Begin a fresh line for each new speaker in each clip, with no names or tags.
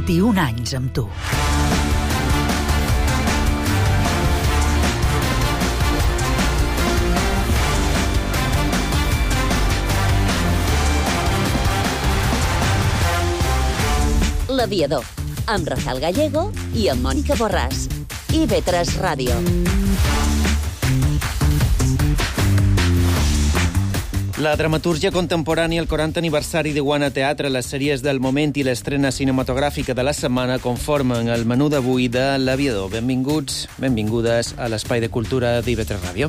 21 anys amb tu.
L'Aviador, amb Rafael Gallego i amb Mònica Borràs. IB3 Ràdio.
La dramatúrgia contemporània, el 40 aniversari de Iguana Teatre, les sèries del moment i l'estrena cinematogràfica de la setmana conformen el menú d'avui de l'Aviador. Benvinguts, benvingudes a l'Espai de Cultura d'IB3 Ràdio.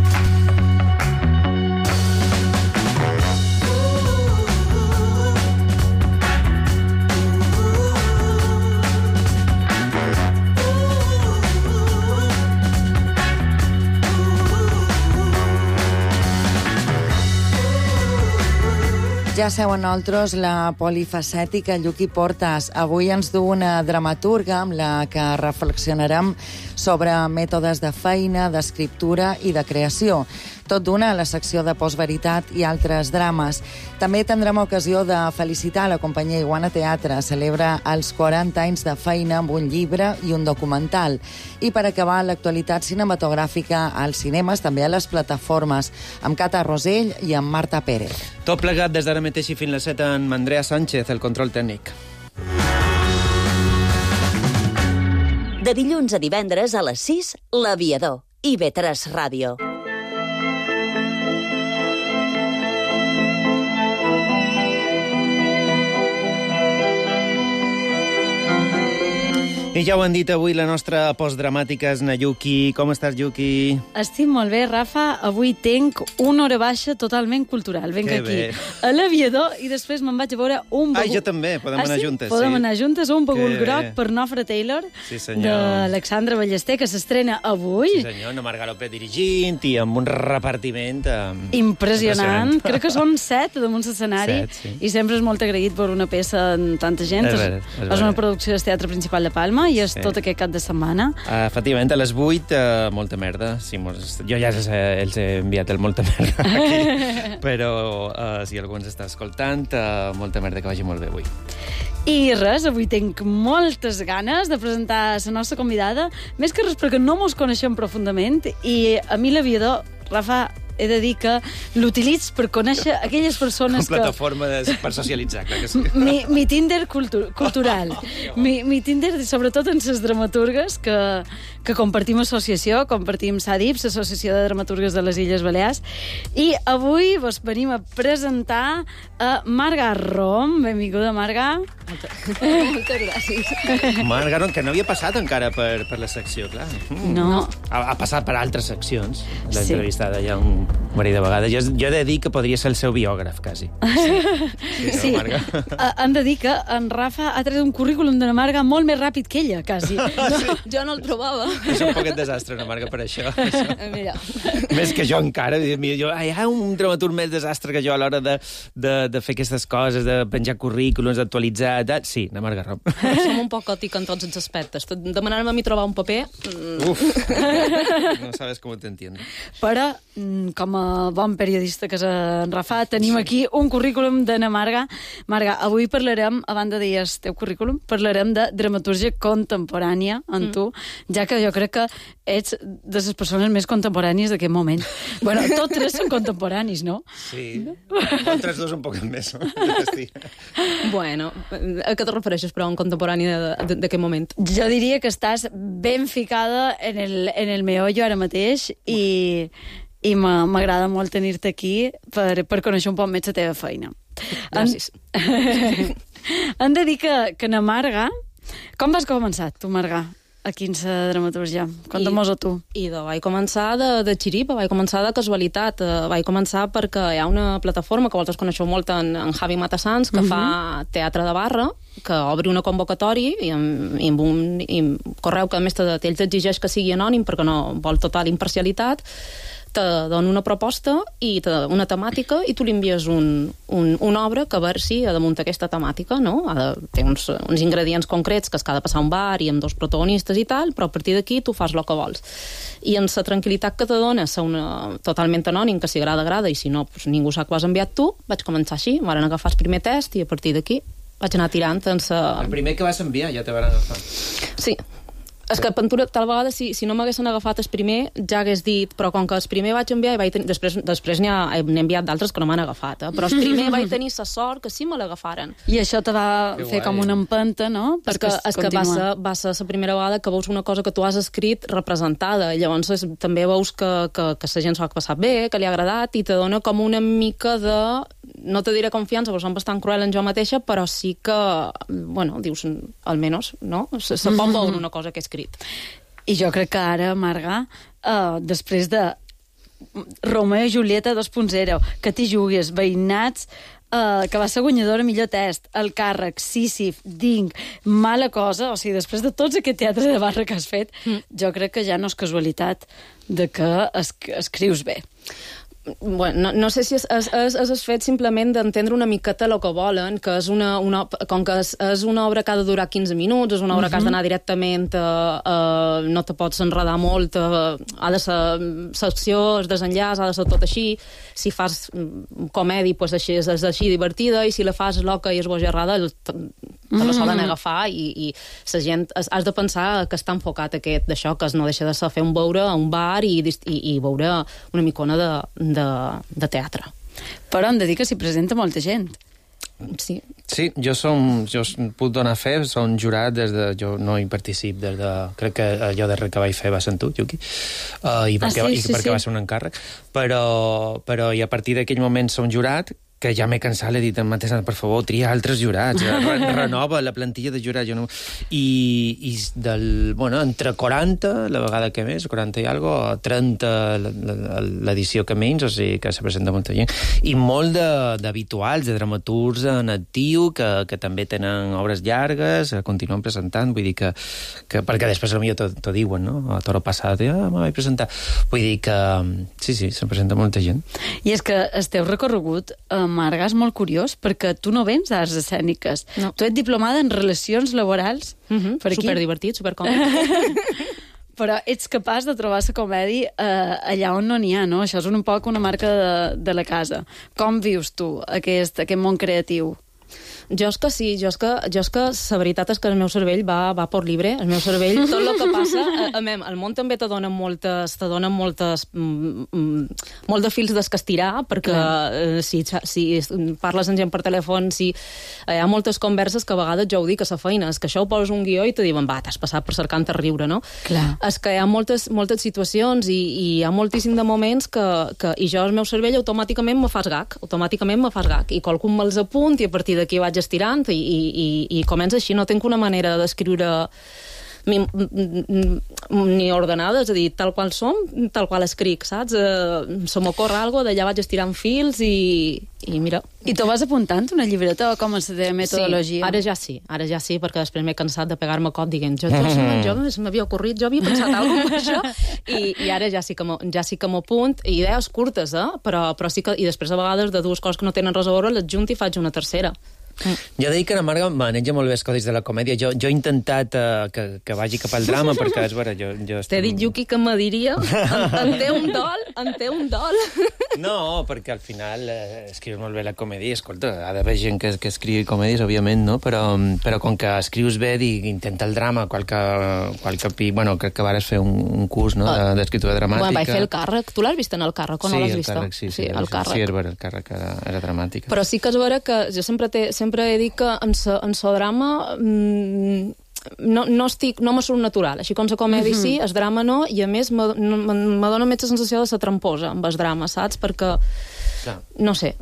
Ja seu amb nosaltres la polifacètica Lluqui Portas. Avui ens du una dramaturga amb la que reflexionarem sobre mètodes de feina, d'escriptura i de creació. Tot d'una a la secció de postveritat i altres drames. També tindrem ocasió de felicitar la companyia Iguana Teatre. Celebra els 40 anys de feina amb un llibre i un documental. I per acabar, l'actualitat cinematogràfica als cinemes, també a les plataformes, amb Cata Rosell i amb Marta Pérez.
Tot plegat des d'ara mateix i fins les 7 amb Andrea Sánchez, el control tècnic.
De dilluns a divendres a les 6, l'Aviador. IB3 Ràdio.
I ja ho han dit avui, la nostra postdramàtica és na Lluqui. Com estàs, Lluqui?
Estic molt bé, Rafa. Avui tenc una hora baixa totalment cultural. Venc aquí a l'Aviador i després me'n vaig a veure un bagul...
Jo també, podem anar juntes.
Podem anar juntes, un bagul
Que
groc
bé.
per Nofre Taylor,
Sí, senyor.
d'Alexandre Ballester, que s'estrena avui.
Sí, senyor, na Marga López dirigint i amb un repartiment...
Impressionant. Crec que són 7 damunt l'escenari.
7, sí.
I sempre és molt agraït per una peça amb tanta gent.
És vera, és vera.
És una producció del Teatre Principal de Palma i és tot aquest cap de setmana.
Efectivament, a les 8, molta merda. Sí, jo ja els he enviat el molta merda aquí, però si algú ens està escoltant, molta merda, que vagi molt bé avui.
I res, avui tinc moltes ganes de presentar la nostra convidada, més que res perquè no mos coneixem profundament i a mi l'Aviador, Rafa, he de dir que l'utilitzo per conèixer aquelles persones que...
Plataforma per socialitzar, clar que sí.
Mi Tinder cultural. Mi Tinder, sobretot en les dramaturgues que compartim associació, compartim SADIPS, l'Associació de Dramaturgues de les Illes Balears, i avui vos venim a presentar a Marga Rom. Benvinguda, Marga.
Moltes gràcies.
Marga, que no havia passat encara per la secció, clar.
No.
Ha passat per altres seccions. L'he
Sí.
entrevistada ja un parell de vegades. Jo he de dir que podria ser el seu biògraf, quasi.
Sí, hem de dir que en Rafa ha tret un currículum de la Marga molt més ràpid que ella, quasi.
Jo no el trobava.
És un poquet desastre, una Marga, per això.
Mira.
Més que jo encara. Hi ha un dramaturg més desastre que jo a l'hora de fer aquestes coses, de penjar currículums, d'actualitzar... Sí, la Marga Rom.
Som un poc còtic en tots els aspectes. Demanant-me a mi trobar un paper...
Uf, no sabes com t'entiendo.
Però, com a bon periodista que és en Rafa, tenim aquí un currículum de na Marga. Marga, avui parlarem, a banda de dir el teu currículum, parlarem de dramatúrgia contemporània en tu, ja que jo crec que ets de les persones més contemporànies d'aquest moment. Bueno, tots tres són contemporanis, no?
Sí, nosaltres dos un poc més. Sí.
Bueno, a què te refereixes, però, en contemporani d'aquest moment?
Jo diria que estàs ben ficada en el meollo ara mateix i m'agrada molt tenir-te aquí per conèixer un poc més la teva feina.
Gràcies.
Hem de dir que na Marga... Com vas començar, tu, Marga, aquí en la dramaturgia? Conta-mos a tu.
Vaig començar de xiripa, vaig començar de casualitat. Vaig començar perquè hi ha una plataforma que vosaltres coneixeu molt en Javi Matassans, que fa teatre de barra, que obre una convocatòria i amb un correu que a més t'ells exigeix que sigui anònim perquè no vol total imparcialitat, te dona una proposta i una temàtica i tu li envies una obra que versi damunt aquesta temàtica, no? Té uns ingredients concrets, que és que ha de passar un bar i amb dos protagonistes i tal, però a partir d'aquí tu fas el que vols. I en la tranquil·litat que te dona ser totalment anònim, que si agrada, agrada, i si no, doncs ningú sap que ho has enviat tu, vaig començar així, van agafar el primer test i a partir d'aquí vaig anar tirant
El primer que vas enviar ja te van agafar.
Sí. És que Pintura, tal vegada, si no m'haguessin agafat el primer, ja hagués dit, però com que el primer vaig enviar, després n'he enviat d'altres que no m'han agafat, però el primer vaig tenir la sort que sí me l'agafaren.
I això te va fer com una empenta, no?
És que va ser la primera vegada que veus una cosa que tu has escrit representada, llavors també veus que la gent s'ho ha passat bé, que li ha agradat, i te dona com una mica de... No te diré confiança, perquè som bastant cruel en jo mateixa, però sí que, bueno, dius, almenys, no? Se pot veure una cosa que he escrit.
I jo crec que ara, Marga, després de Romeo i Julieta 2.0, que t'hi jugues, Veïnats, que va ser guanyadora millor test, El càrrec, Sísif, Ding, Mala cosa, o sigui, després de tots aquest teatre de barra que has fet, jo crec que ja no és casualitat de que escrius bé.
Bueno, no sé si és fet simplement d'entendre una miqueta el que volen, que és com que és una obra que ha de durar 15 minuts, és una obra que has d'anar directament, no te pots enredar molt, ha de ser secció, el desenllaç, ha de ser tot així. Si fas comèdia, doncs és així divertida, i si la fas loca i esbojarrada, te la solen agafar, i la gent... Has de pensar que està enfocat aquest d'això, que no deixa de ser fer un veure a un bar i veure una micona de teatre.
Però hem de dir que s'hi presenta molta gent.
Sí.
Sí, jo puc donar fe, som jurat jo no hi particip des de... Crec que allò darrer que vaig fer va ser tu, Yuki, i perquè va ser un encàrrec, però i a partir d'aquell moment som jurat, que ja m'he cansat, l'he dit en mateix, per favor, tria altres jurats, renova la plantilla de jurats. I entre 40, la vegada que més, 40 i algo, 30 l'edició que menys, o sigui que se presenta molta gent. I molt d'habituals, de dramaturgs en actiu, que també tenen obres llargues, continuen presentant, vull dir que perquè després potser t'ho diuen, no? A Toro Passat, me vaig presentar. Vull dir que sí, se presenta molta gent.
I és que el teu recorregut, Marga, és molt curiós, perquè tu no vens d'arts escèniques. No. Tu ets diplomada en relacions laborals. Per aquí.
Superdivertit, supercòmic.
Però ets capaç de trobar la comèdia allà on no n'hi ha, no? Això és un poc una marca de la casa. Com vius tu aquest món creatiu?
Jo és que sí, jo és que la veritat és que el meu cervell va por libre, el meu cervell, tot el que passa, el món també te dona molt de fils d'escastirar, perquè si parles amb gent per telèfon, si hi ha moltes converses que a vegades jo ho dic a la feina, és que això ho poses un guió i te diuen, t'has passat per cercant a riure, no?
Clar.
És que hi ha moltes situacions i hi ha moltíssim de moments i jo, el meu cervell, automàticament me fas gag, i qualcun me'ls apunt i a partir d'aquí vaig estirant i comença així. No tinc una manera d'escriure ni ordenada, és a dir, tal qual som, tal qual escric, saps? Se m'ocorre alguna cosa, d'allà vaig estirant fils i mira.
I tu vas apuntant una llibreta o com és la metodologia?
Sí, ara ja sí, perquè després m'he cansat de pegar-me cot dient jo m'havia ocorrit, jo havia pensat alguna cosa amb això, i ara ja sí que m'apunt, idees curtes, però sí que, i després a vegades de dues coses que no tenen res a veure, les junto i faig una tercera.
Jo dic que la Marga maneja molt bé els codis de la comèdia. Jo he intentat que vagi cap al drama, perquè és vera, jo
T'he dit, Yuki, que me diria en té un dol.
No, perquè al final escrius molt bé la comèdia. Escolta, ha d'haver gent que escriu comèdies, òbviament, no? Però com que escrius bé, intenta el drama, bueno, crec que vares fer un curs, no?, d'escriptura dramàtica.
Bueno, vaig fer el càrrec. Tu l'has vist en el càrrec o no l'has vist?
Sí, el càrrec. Sí, és vera, el càrrec era dramàtica.
Però sí que és vera que jo sempre he dit que en so drama no me surt natural, així com la comèdia sí, el drama no, i a més me dona més la sensació de ser tramposa amb el drama, saps? Perquè no sé,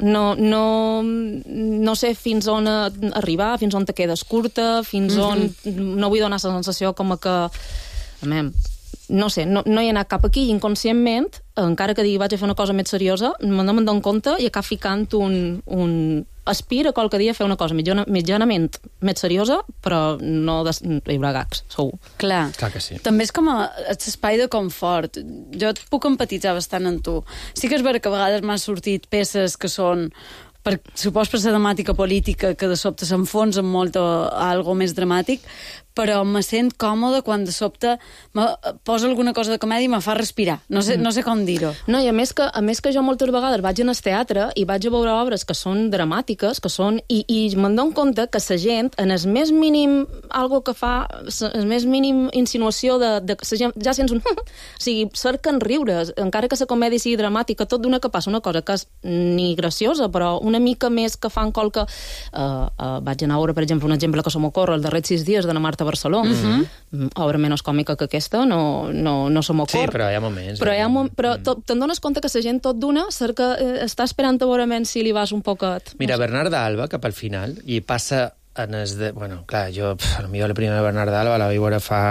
no sé fins on arribar, fins on te quedes curta, fins on no vull donar la sensació com que no sé, no hi he anat cap aquí, i inconscientment, encara que digui vaig a fer una cosa més seriosa, no me'n dono compte i acabo ficant un aspira qualque dia a fer una cosa mitjanament més seriosa, però no hi haurà gags, segur.
Clar
que sí.
També és com l'espai de confort. Jo et puc empatitzar bastant amb tu. Sí que és vera que a vegades m'han sortit peces que són supos per la temàtica política, que de sobte s'enfonsa molt a algo més dramàtic, però me sent còmode quan de sobte posa alguna cosa de comèdia i me fa respirar. No sé com dir-ho.
No, i a més que jo moltes vegades vaig anar al teatre i vaig a veure obres que són dramàtiques, i me'n dono compte que la gent, en el més mínim algo que fa, el més mínim insinuació de ja sents un... o sigui, cerquen riures, encara que la comèdia sigui dramàtica, tot d'una que passa una cosa que és ni graciosa, però una mica més que fan qualque... vaig anar a veure, per exemple, un exemple que se m'ocorre, el darrer 6 dies de la Marta Barceló, obra menys còmica que aquesta, no se m'ocorre.
Sí, però hi ha moments.
Però te'n dones compte que la gent tot d'una està esperant a veure si li vas un poquet...
Mira, Bernarda Alba, cap al final, i passa en es de... Bueno, clar, jo, potser la primera Bernarda Alba la vaig veure fa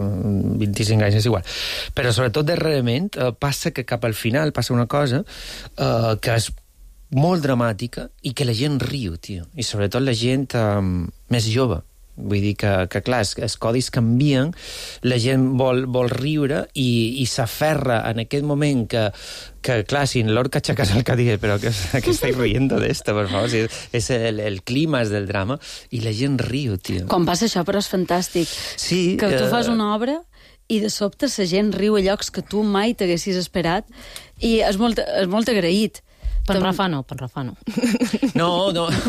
25 anys, és igual. Però sobretot darrerament passa que cap al final passa una cosa que és molt dramàtica i que la gent riu, tio. I sobretot la gent més jove. Vull dir que clar, els codis canvien, la gent vol riure i s'aferra en aquest moment que clar, si en Lorca aixeques el que digui, però que estáis riendo d'esto, por favor, és el clímax del drama, i la gent riu, tio.
Quan passa això, però és fantàstic.
Sí.
Que tu fas una obra i de sobte la gent riu a llocs que tu mai t'haguessis esperat i és molt agraït.
Penrafano.
No.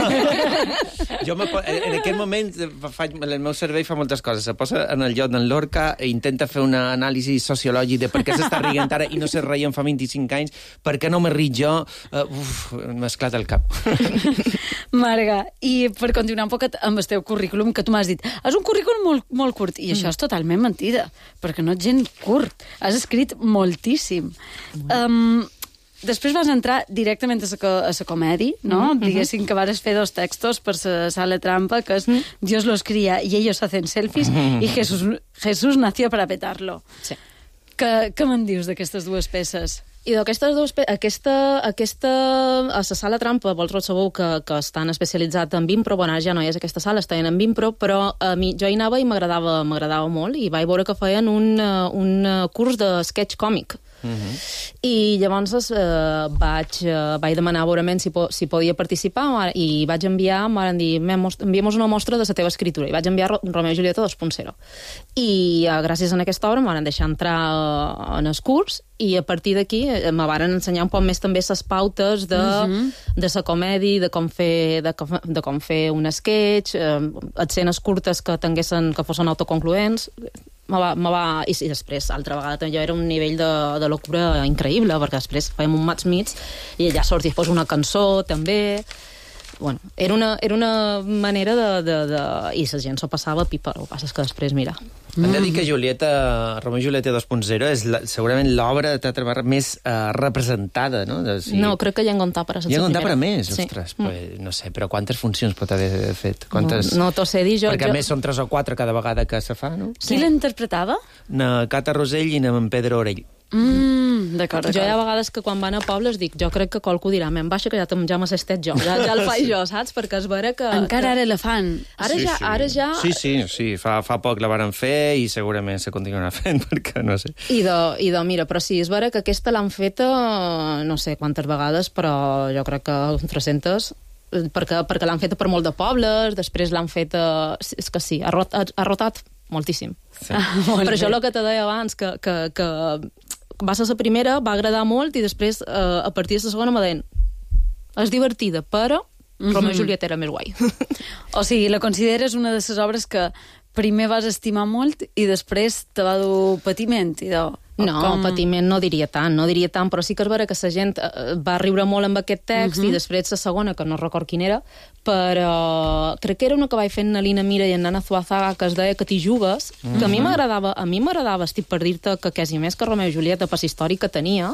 Jo en aquest moment el meu cervell fa moltes coses. Se posa en el lloc d'en Lorca i intenta fer una anàlisi sociològic de per què s'està rient ara i no se reien fa 25 anys, per què no me ric jo? M'esclata el cap.
Marga, i per continuar un poc amb el teu currículum, que tu m'has dit, és un currículum molt, molt curt, i això és totalment mentida, perquè no ets gent curt. Has escrit moltíssim. Després vas entrar directament a la comèdia, no? Diguéssim que vas fer 2 textos per la Sala Trampa, que és Dios los cría y ellos hacen selfies, i Jesús nació para petarlo.
Sí.
Què me'n dius d'aquestes 2 peces?
I d'aquestes dues... Aquesta a la Sala Trampa, vosaltres sabeu que estan especialitzats en impro, bueno, ja no és aquesta sala, estaven en impro, però a mi, jo hi anava i m'agradava molt, i vaig veure que feien un curs de sketch còmic. I llavors vaig demanar a veure si podia participar i vaig enviar, em van dir, enviem una mostra de la teva escritura, i vaig enviar Romeo i Julieta 2.0 i gràcies a aquesta obra em van deixar entrar en el curs i a partir d'aquí me van ensenyar un poc més també les pautes de la comèdia, de com fer un sketch, escenes curtes que fossin autoconcloents. I després, altra vegada, també era un nivell de locura increïble, perquè després fèiem un Mats Meets i allà sortia fos una cançó, també. Bueno, era una manera i la gent s'ho passava pipa. El que passa és que després, mira...
Hem de dir que Romeo i Julieta 2.0 és segurament l'obra de teatre barra més representada, no?
No, crec que hi ha en per a la primera.
Hi ha en per a més? Ostres, no sé, però quantes funcions pot haver fet?
No t'ho sé dir jo.
Perquè a més són 3 o 4 cada vegada que se fa, no?
Qui l'interpretava?
Na Cata Rosell i na en Pedro Orell.
D'acord.
Jo hi ha vegades que quan van a pobles dic, jo crec que qualcú dirà, baixa que ja m'has estat jo, ja el faig jo, saps? Perquè és vera que...
Encara ara la fan.
Ara ja...
Sí, fa poc la varen fer i segurament se continuarà fent, perquè no sé.
Mira, però sí, és vera que aquesta l'han feta no sé quantes vegades, però jo crec que 300... perquè l'han feta per molt de pobles, després l'han feta... És que sí, ha rotat moltíssim.
Sí.
Per això el que te deia abans, que va ser la primera, va agradar molt, i després, a partir de la segona, m'ha dit, és divertida, però Romeo i Julieta era més guai.
O sigui, la consideres una de les obres que primer vas estimar molt i després te va dur patiment?
Patiment no diria tant, però sí que és vera que la gent va riure molt amb aquest text i després la segona, que no record quina era, però crec que era una que vaig fer en Nalina Mira i en Nana Zuazaga, que es deia Que t'hi jugues, que a mi m'agradava, estic per dir-te que quasi més que Romeo i Julieta per l'història que tenia,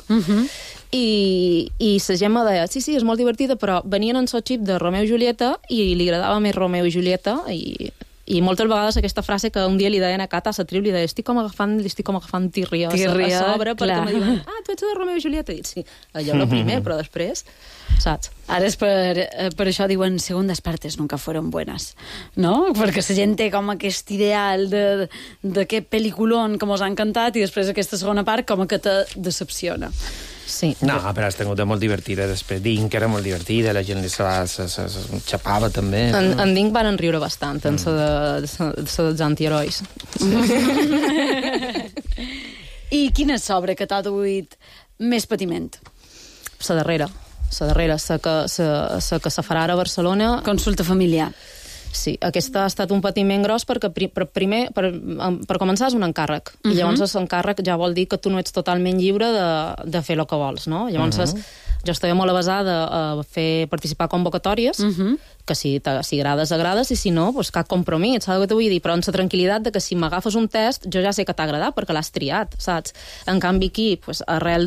i la gent me deia, sí, és molt divertida, però venien en so xip de Romeo i Julieta i li agradava més Romeo i Julieta, i moltes vegades aquesta frase que un dia li deien a Cata, a la triu, li deia, estic com agafant tirria a sobre, perquè me diuen, tu ets de Romeo i Julieta, i sí, allò el primer, però després... saps?
Ara és per això diuen segundas partes nunca fueron buenas, no? Perquè la gent té com aquest ideal d'aquest peliculón que mos ha encantat i després aquesta segona part com que te decepciona.
Sí.
No, però has tingut molt divertida després. Dink era molt divertida, la gent se xapava també.
En Dink van riure bastant, en la dels antiherois.
I quina és l'obra que t'ha duit més patiment?
La darrera, la que se farà ara a Barcelona.
Consulta familiar.
Sí, aquesta ha estat un patiment gros perquè primer, per començar, és un encàrrec. I llavors l'encàrrec ja vol dir que tu no ets totalment lliure de fer el que vols, no? Llavors jo estava molt avasada a participar a convocatòries, que si agrades, agrades, i si no, doncs cap compromís, saps què t'ho vull dir? Però amb la tranquil·litat de que si m'agafes un test, jo ja sé que t'ha agradat perquè l'has triat, saps? En canvi aquí, doncs, arrel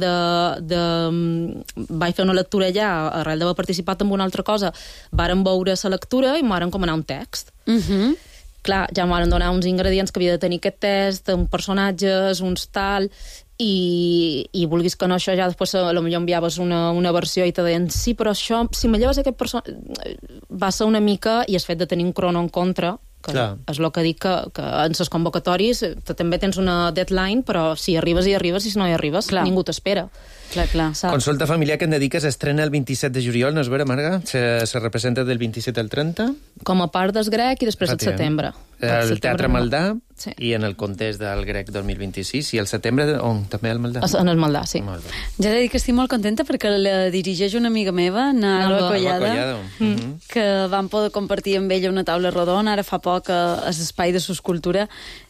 vaig fer una lectura allà, arrel d'haver participat en una altra cosa, varen veure la lectura i m'han comanat un text. Clar, ja m'han donat uns ingredients que havia de tenir aquest test, uns personatges, uns tal, i vulguis que no, això ja després potser enviaves una versió i te deien sí, però això, si me lleves aquest personatge va ser una mica, i el fet de tenir un crono en contra, que és el que dic que en les convocatòries també tens una deadline, però si arribes hi arribes, i si no hi arribes ningú t'espera.
Clar.
Consulta familiar que em dediques s'estrena el 27 de juliol, no és vera, Marga? Se representa del 27 al 30?
Com a part del grec i després al setembre.
El Teatre Maldà i en el context del grec 2026. I el setembre, on? També al Maldà?
En el Maldà, sí.
Ja he de dir que estic molt contenta perquè la dirigeix una amiga meva, Alba Collado, que vam poder compartir amb ella una taula rodona ara fa poc a l'Espai de Soscultura,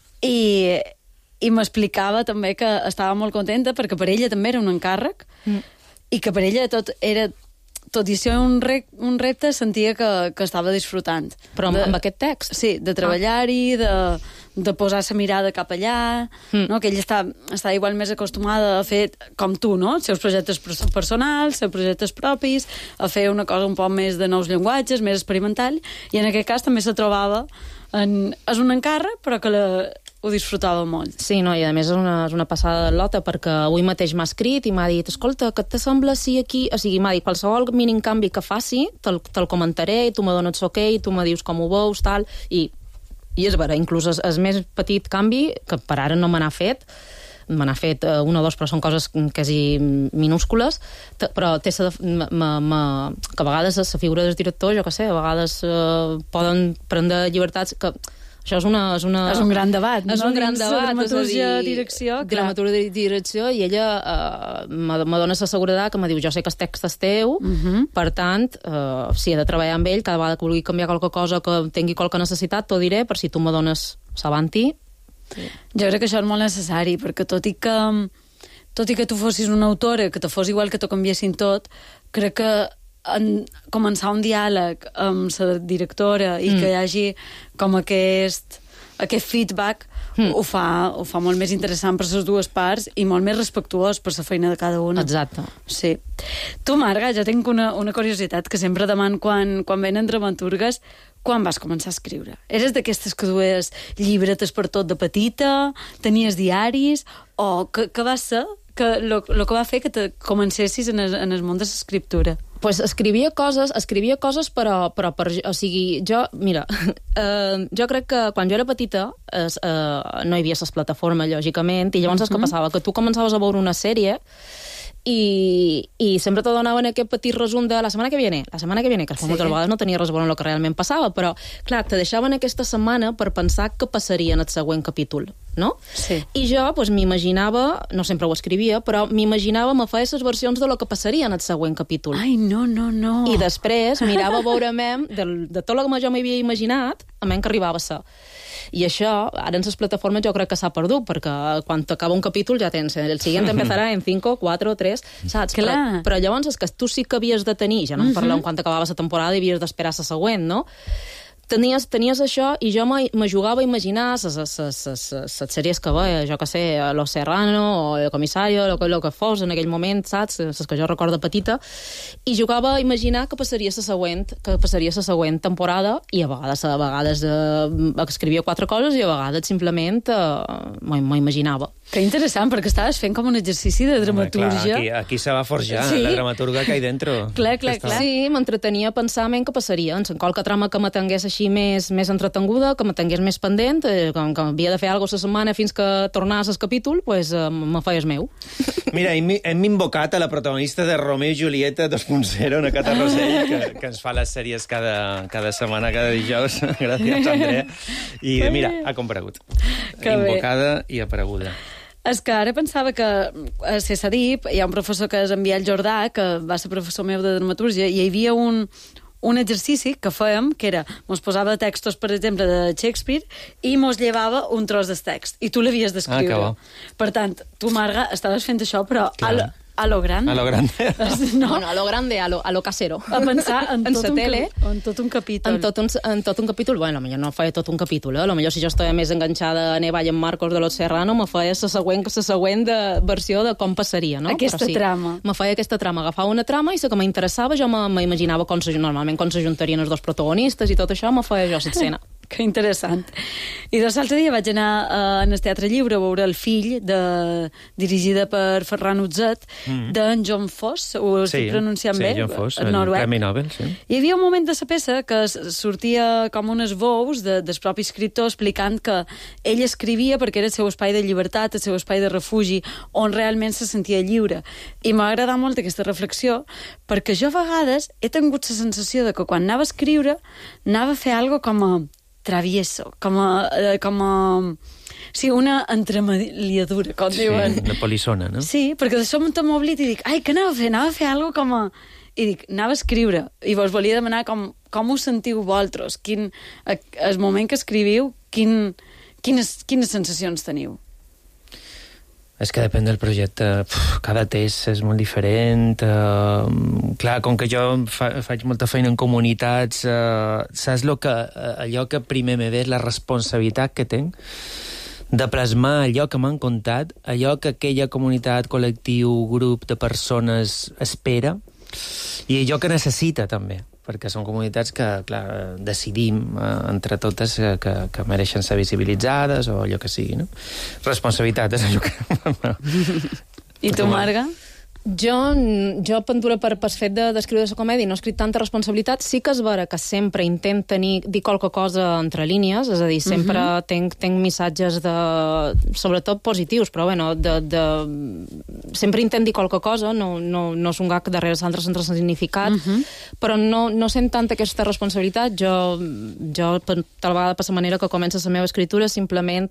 i m'explicava també que estava molt contenta perquè per ella també era un encàrrec i que per ella tot i ser un repte sentia que estava disfrutant.
Però amb aquest text?
Sí, de treballar-hi, de posar la mirada cap allà, no? Que ella està igual més acostumada a fer com tu, no? Els seus projectes personals, els seus projectes propis, a fer una cosa un poc més de nous llenguatges, més experimental, i en aquest cas també se trobava és un encàrrec, però que ho disfrutava molt.
Sí, no, i a més és una passada de lota, perquè avui mateix m'ha escrit i m'ha dit, escolta, què te sembla si aquí... O sigui, m'ha dit, qualsevol mínim canvi que faci, te'l comentaré, tu me dones ok, tu me dius com ho veus, tal, i és vera, inclús el més petit canvi, que per ara no me n'ha fet un o dos, però són coses quasi minúscules, però té que a vegades la figura del director, jo què sé, a vegades poden prendre llibertats que... Això és
un gran debat,
és un gran debat,
dramaturgia, direcció,
dramaturgia i direcció, i ella me dona la seguretat que me diu, jo sé que el text és teu, per tant, si he de treballar amb ell, cada vegada que vulgui canviar qualque cosa, que tingui qualque necessitat, t'ho diré, per si tu me dones s'avanti.
Jo crec que això és molt necessari, perquè tot i que tu fossis una autora, que te fos igual que t'ho canviessin tot, crec que començar un diàleg amb la directora i que hi hagi com aquest feedback ho fa molt més interessant per les dues parts i molt més respectuós per la feina de cada una.
Exacte.
Sí. Tu, Marga, ja tinc una curiositat que sempre deman quan venen dramaturgues. Quan vas començar a escriure? Eres d'aquestes que dues llibretes per tot de petita? Tenies diaris? O què va ser el que va fer que te comencessis en el món de l'escriptura?
Pues escrivia coses, però o sigui, mira, jo crec que quan jo era petita no hi havia les plataformes, lògicament, i llavors què passava? Que tu començaves a veure una sèrie i sempre te donaven aquest petit resum de la setmana que viene, que moltes vegades no tenia res a veure amb el que realment passava, però, clar, te deixaven aquesta setmana per pensar què passaria en el següent capítol, no?
Sí.
I jo, doncs, m'imaginava, no sempre ho escrivia, però m'imaginava, me feia les versions de lo que passaria en el següent capítol.
Ai, no.
I després mirava a veure de tot el que jo m'havia imaginat, que arribava a ser. I això, ara en les plataformes jo crec que s'ha perdut, perquè quan t'acaba un capítol ja tens, el siguiente empezarà en 5, 4, 3, saps? Però llavors és que tu sí que havies de tenir, ja no em parlem quan acabava la temporada i havies d'esperar la següent, no? Tenies això i jo me jugava a imaginar les sèries que veia, jo que sé, Los Serrano o El Comisario, el que fos en aquell moment, saps? Les que jo recordo petita, i jugava a imaginar que passaria la següent temporada, i a vegades escrivia 4 coses i a vegades simplement m'ho imaginava.
Que interessant, perquè estaves fent com un exercici de dramatúrgia.
Clar, aquí se va forjar la dramaturga que hi dentro.
Clar.
Sí, m'entretenia pensament què passaria. En qualque trama que me tingués així més entretenguda, que me tingués més pendent, com que havia de fer alguna cosa a la setmana fins que tornàs al capítol, pues me feies meu.
Mira, hem invocat a la protagonista de Romeo i Julieta 2.0, una Cata Rosell, que ens fa les sèries cada setmana, cada dijous. Gràcies, Andrea. I mira, ha comparegut. Invocada i apareguda.
És que ara pensava que a CESADIP hi ha un professor que és en Biel Jordà, que va ser professor meu de dramatúrgia, i hi havia un exercici que fèiem, que era, mos posava textos, per exemple, de Shakespeare, i mos llevava un tros del text, i tu l'havies d'escriure. Per tant, tu, Marga, estaves fent això, però a lo grande.
A lo grande.
No? Bueno, a lo grande, a lo casero.
A pensar en tot un capítol.
En tot un capítol, bueno, potser no feia tot un capítol, Potser si jo estava més enganxada a Neva i en Marcos de Los Serrano, me feia la següent versió de com passaria, no?
Aquesta trama.
Me feia aquesta trama, agafava una trama i la que m'interessava jo m'imaginava normalment com s'ajuntarien els dos protagonistes i tot això, me feia jo l'escena.
Que interessant. I l'altre dia vaig anar al Teatre Lliure a veure El fill, dirigida per Ferran Utzet, d'en John Foss, ho estic pronunciant bé?
Sí, John Foss, el Premi Nobel, sí.
Hi havia un moment de la peça que sortia com unes veus del propi escriptor explicant que ell escrivia perquè era el seu espai de llibertat, el seu espai de refugi, on realment se sentia lliure. I m'ha agradat molt aquesta reflexió, perquè jo a vegades he tingut la sensació de que quan anava a escriure, anava a fer alguna com a travieso, com a sí, una entremaliadura, com diuen.
Una polissona, no?
Sí, perquè d'això m'oblid i dic, ai, què anava a fer? Anava a fer alguna com a... I dic, anava a escriure. I vos volia demanar com us sentiu vosaltres, el moment que escriviu, quines sensacions teniu?
És que depèn del projecte. Cada test és molt diferent. Clar, com que jo faig molta feina en comunitats, saps allò que primer me ve és la responsabilitat que tinc de plasmar allò que m'han contat, allò que aquella comunitat, col·lectiu, grup de persones espera i allò que necessita també, perquè són comunitats que, clar, decidim entre totes que mereixen ser visibilitzades o allò que sigui, no? Responsabilitat és allò que...
I tu, Marga?
Jo pendura per fet d'escriure la comèdia i no he escrit tanta responsabilitat. Sí que és vera que sempre intent dir qualque cosa entre línies, és a dir, sempre tenc missatges sobretot positius, però bueno, sempre intent dir qualque cosa, no és un gag darrere l'altre sense significat, però no sent tanta aquesta responsabilitat. Jo tal vegada per la manera que comença la meva escritura, simplement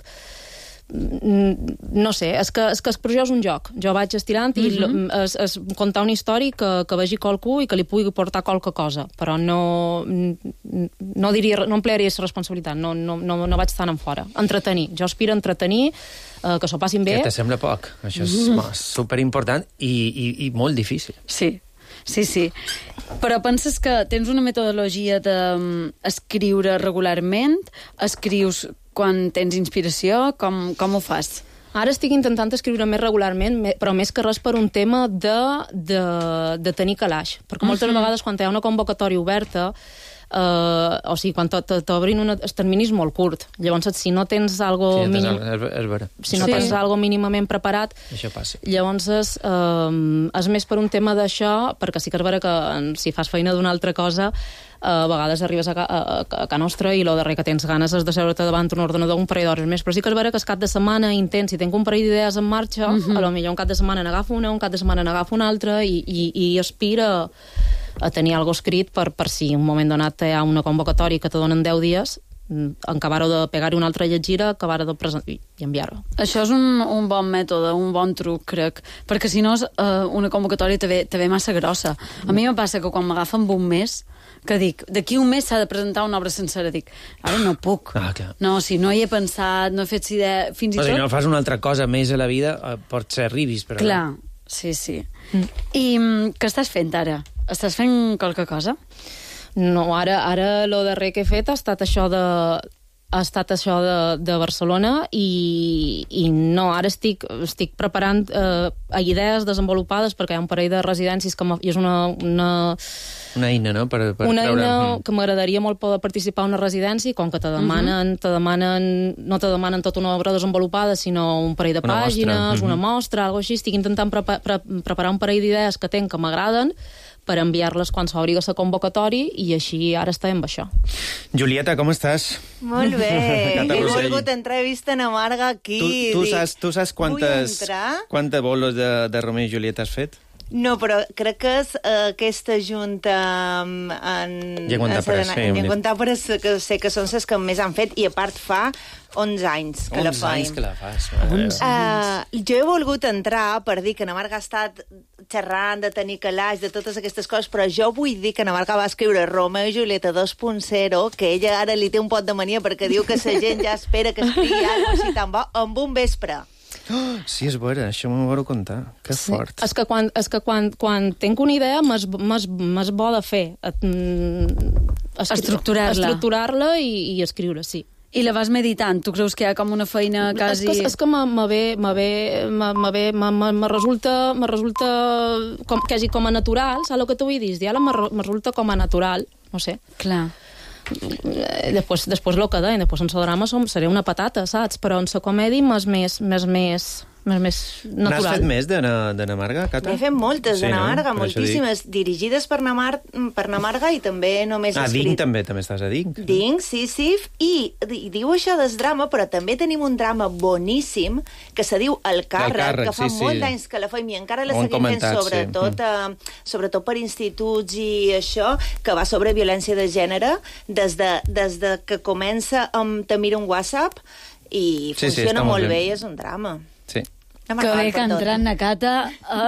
no sé, és que això és un joc. Jo vaig estirant i és contar una història que vegi qualcú i que li pugui portar qualque cosa, però no emplearia aquesta responsabilitat, no vaig tan en fora. Entretenir, jo aspiro a entretenir, que s'ho passin bé.
Que te sembla poc, això és superimportant i molt difícil.
Sí. Però penses que tens una metodologia d'escriure regularment? Escrius quan tens inspiració? Com ho fas?
Ara estic intentant escriure més regularment, però més que res per un tema de tenir calaix. Perquè moltes vegades quan hi ha una convocatòria oberta, o sigui, quan t'obrin el termini és molt curt. Llavors, si no tens algo mínim... Si no tens algo mínimament preparat...
Això passa.
Llavors, és més per un tema d'això, perquè sí que és vera que si fas feina d'una altra cosa, a vegades arribes a casa nostra i el darrer que tens ganes és de seure'te davant un ordenador un parell d'hores més, però sí que és vera que el cap de setmana intens, si tenc un parell d'idees en marxa, potser un cap de setmana n'agafo una, un cap de setmana n'agafo una altra i aspira a tenir alguna cosa escrit per si un moment donat hi ha una convocatòria que te donen 10 dies, acabar-ho de pegar-hi una altra lletgira, acabar-ho de presentar i enviar-ho.
Això és un bon mètode, un bon truc, crec, perquè si no una convocatòria te ve massa grossa. A mi em passa que quan m'agafen un mes, que dic, d'aquí un mes s'ha de presentar una obra sencera, dic, ara no puc. No, si no hi he pensat, no he fet idea, fins i tot...
Si no fas una altra cosa més a la vida, potser arribis, però...
Clar, sí. I què estàs fent ara? Estàs fent qualque cosa?
No, ara lo darrer que he fet ha estat això de ha estat això de Barcelona i no, ara estic preparant idees desenvolupades perquè hi ha un parell de residències i és
una eina, no?
Una eina que m'agradaria molt poder participar en una residència i com que no te demanen tota una obra desenvolupada, sinó un parell de pàgines, una mostra, alguna així. Estic intentant preparar un parell d'idees que tinc que m'agraden per enviar-les quan s'obri la convocatòria i així ara estem amb això.
Julieta, com estàs?
Molt bé. He volgut entrar, he vist en Amarga aquí.
Tu saps quantes bolos de Romeo i Julieta has fet?
No, però crec que és aquesta junta en Lleguantàperes, que sé que són les que més han fet, i a part fa 11 anys que la faim.
11 anys que la fas.
Jo he volgut entrar per dir que Navarga ha estat xerrant de tenir calaix, de totes aquestes coses, però jo vull dir que Navarga va escriure Romeo i Julieta 2.0, que ella ara li té un pot de mania perquè diu que la gent ja espera que escrigui alguna cosa així tan bo, amb un vespre.
Sí, és vera, això m'ho vau contar. Que fort.
És que quan tinc una idea m'és bo de fer. Estructurar-la i escriure, sí.
I la vas meditant? Tu creus que hi ha com una feina quasi...
És que me resulta quasi com a natural, saps el que t'ho vull dir? Ara me resulta com a natural, no sé.
Clar.
Després lo que deien, després en el drama seré una patata, saps? Però en la comèdia més natural.
N'has fet més de Namarga, Cata?
N'he fet moltes de Namarga, moltíssimes, dirigides per Namarga i també només escrit.
Ding també estàs a Ding.
Ding, sí, i diu això del drama, però també tenim un drama boníssim que se diu El Càrrec, que fa molt d'anys que la feim i encara la seguim fent, sobretot per instituts i això, que va sobre violència de gènere, des de que comença amb Te miro un WhatsApp i funciona molt bé i és un drama.
Sí.
Que bé que entrant a Cata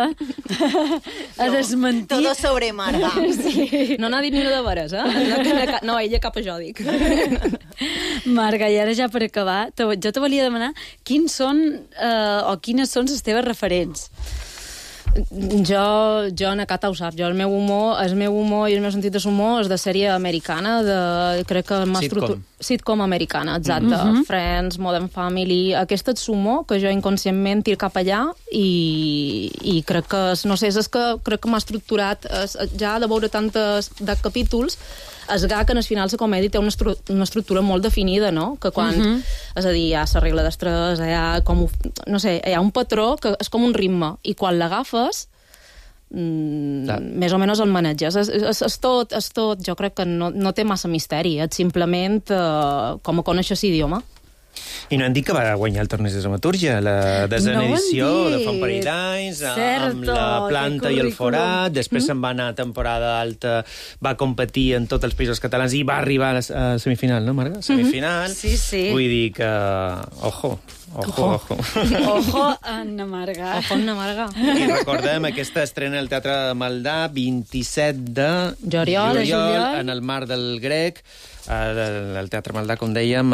a desmentir...
Todo sobre Marga.
Sí.
No n'ha dit ni una de veres, eh? No, ella cap a jo, dic.
Marga, i ara ja per acabar, jo te volia demanar quines són les teves referents.
Jo, na Cata ho sap, el meu humor i el meu sentit de humor és de sèrie americana, crec que sitcom americana, exacte. Friends, Modern Family, aquest és humor que jo inconscientment tiro cap allà i crec que, no sé, és que crec que m'ha estructurat, ja de veure tantes de capítols, el gag en el final la comèdia té una estructura molt definida, no? Que quan, és a dir, hi ha la regla d'estrès, hi ha com, no sé, hi ha un patró que és com un ritme, i quan l'agafes, més o menys el maneges. És tot, jo crec que no té massa misteri, és simplement com a conèixer l'idioma.
I no hem dit que va guanyar el torneig de dramatúrgia, la desena edició de fa un parell d'anys, amb la Planta i el Forat, després se'n va anar a temporada alta, va competir en tots els països catalans i va arribar a la semifinal, no, Marga? Semifinal.
Sí.
Vull dir que... Ojo.
Ojo en Namarga.
Ojo en Namarga.
I recordem aquesta estrena al Teatre de Maldà, 27 de juliol, en el Mar del Grec, al Teatre Maldà, com dèiem,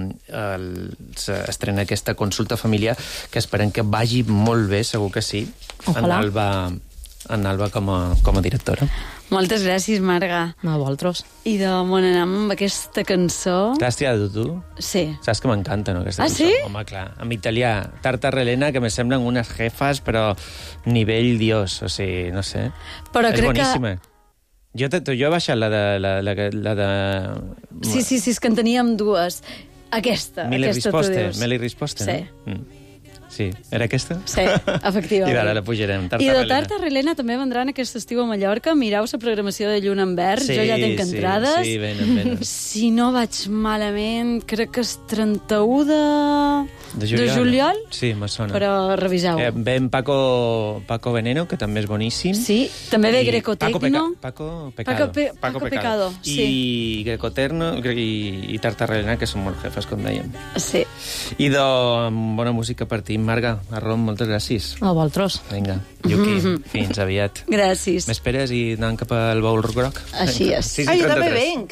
s'estrena aquesta consulta familiar, que esperem que vagi molt bé, segur que sí, en Alba com a directora.
Moltes gràcies, Marga.
A vosaltres.
I de on anem amb aquesta cançó?
L'has triat tu?
Sí.
Saps que m'encanta, no, aquesta cançó?
Sí?
Home, clar. En italià, Tartarellena, que me semblen unes jefes, però nivell dios, o sigui, no sé.
Però
és boníssima. Jo he baixat la de...
Sí, és que en teníem dues. Aquesta tu dius.
Meli Risposte,
sí.
No? Sí, era aquesta?
Sí, efectivament.
I d'ara la pujarem,
I de Tartarellena també vendran aquest estiu a Mallorca. Mireu la programació de Lluna en Verd. Jo ja tenc entrades.
Sí, venen.
Si no vaig malament, crec que és 31 de juliol.
Sí, me sona.
Però reviseu.
Ven Paco Veneno, que també és boníssim.
Sí, també ve Grecotecno.
Paco
Pecado, sí.
I Grecoterno i Tartarellena, que són molt jefes, com dèiem.
Sí.
I bona música per ti, Marga. Arrom, moltes gràcies.
A vosaltres.
Vinga, Yuki, fins aviat.
Gràcies.
M'esperes i anant cap al Baul Groc?
Així és.
Jo també venc.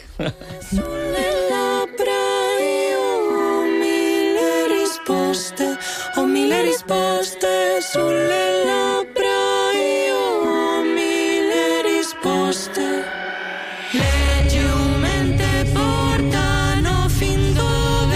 Mille risposte sulle labbra, io ho mille risposte. Le giummente portano fin dove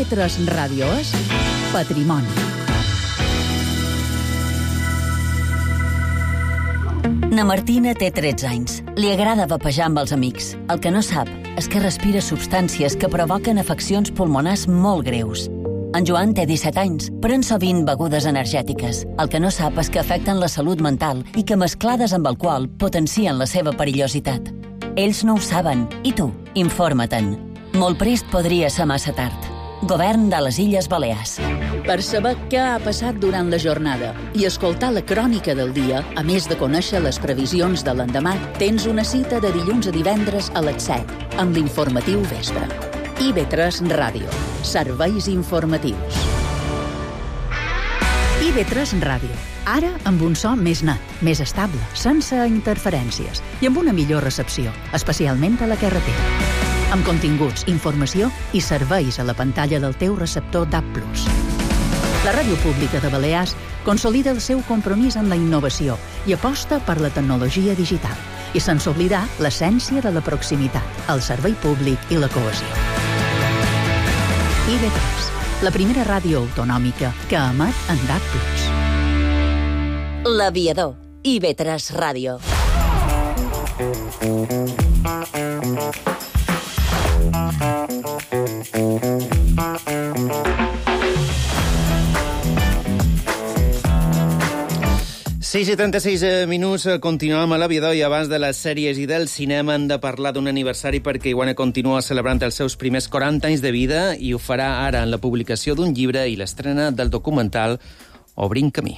TV3 Ràdio és Patrimoni.
Na Martina té 13 anys. Li agrada vapejar amb els amics. El que no sap és que respira substàncies que provoquen afeccions pulmonars molt greus. En Joan té 17 anys, pren sovint begudes energètiques. El que no sap és que afecten la salut mental i que mesclades amb alcohol potencien la seva perillositat. Ells no ho saben, i tu, informa-te'n. Molt prest podria ser massa tard. Govern de les Illes Balears.
Per saber què ha passat durant la jornada i escoltar la crònica del dia, a més de conèixer les previsions de l'endemà, tens una cita de dilluns a divendres a les 7, amb l'informatiu Vespre. IB3 Ràdio. Serveis informatius. IB3 Ràdio. Ara amb un so més net, més estable, sense interferències i amb una millor recepció, especialment a la carretera. Amb continguts, informació i serveis a la pantalla del teu receptor DAB+. La Ràdio Pública de Balears consolida el seu compromís amb la innovació i aposta per la tecnologia digital, i sense oblidar l'essència de la proximitat, el servei públic i la cohesió. IB3, la primera ràdio autonòmica que emet en DAB+.
L'Aviador. IB3 Ràdio.
Sis i 36 minuts, continuem a l'Aviador i abans de les sèries i del cinema hem de parlar d'un aniversari perquè Iguana continua celebrant els seus primers 40 anys de vida i ho farà ara en la publicació d'un llibre i l'estrena del documental Obrint camí.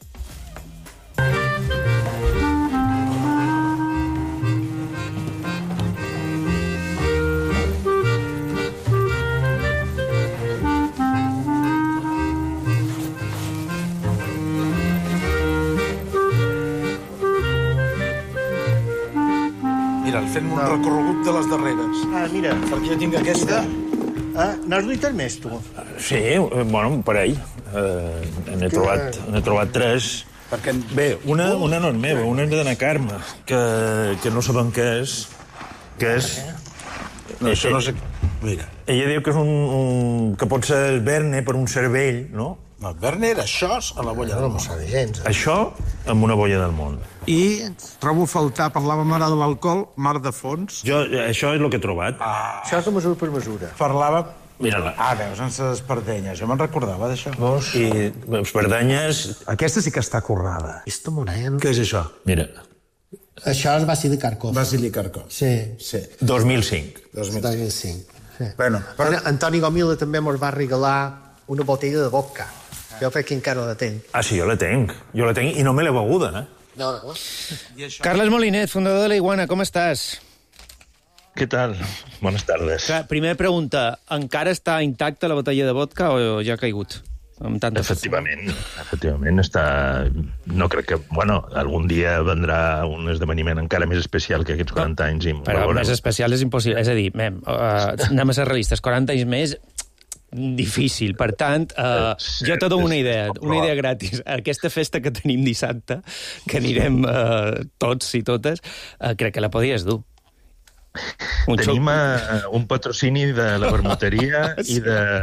Fent un recorregut de les darreres.
Mira.
Perquè jo tinc aquesta.
N'has duit més, tu?
Sí, bueno, un parell. N'he trobat tres.
Perquè...
Bé, una no és meva, una és de na Carme, que no sabem què és. Què és? No, això no sé... Mira. Ella diu que és que pot ser el Verne per un cervell, no? No, el Verne era això a la bolla del món. Això amb una bolla del món. I trobo a faltar, parlàvem ara de l'alcohol, mar de fons. Això és el que he trobat.
Això és de mesura per mesura.
Parlava... Mira-la. Veus, sense espardenyes. Jo me'n recordava d'això. I espardenyes...
Aquesta sí que està currada. Aquesta morena...
Què és això? Mira.
Això és Basilicarcó.
Basilicarcó.
Sí.
2005.
2005.
Bueno,
Antoni Gomila també ens va regalar una botella de vodka. Jo crec que encara la tenc.
Sí, jo la tenc. I no me l'he beguda,
No.
Carles Molinet, fundador de la Iguana, com estàs?
Què tal? Bones tardes.
Clar, primera pregunta, encara està intacta la botella de vodka o ja ha caigut?
Efectivament està... No crec que... Bueno, algun dia vendrà un esdeveniment encara més especial que aquests 40 anys.
Però més especial és impossible. És a dir, anem a ser realistes, 40 anys més... difícil. Per tant, jo te dono una idea gratis. Aquesta festa que tenim dissabte, que anirem tots i totes, crec que la podies dur.
Tenim un patrocini de la vermuteria i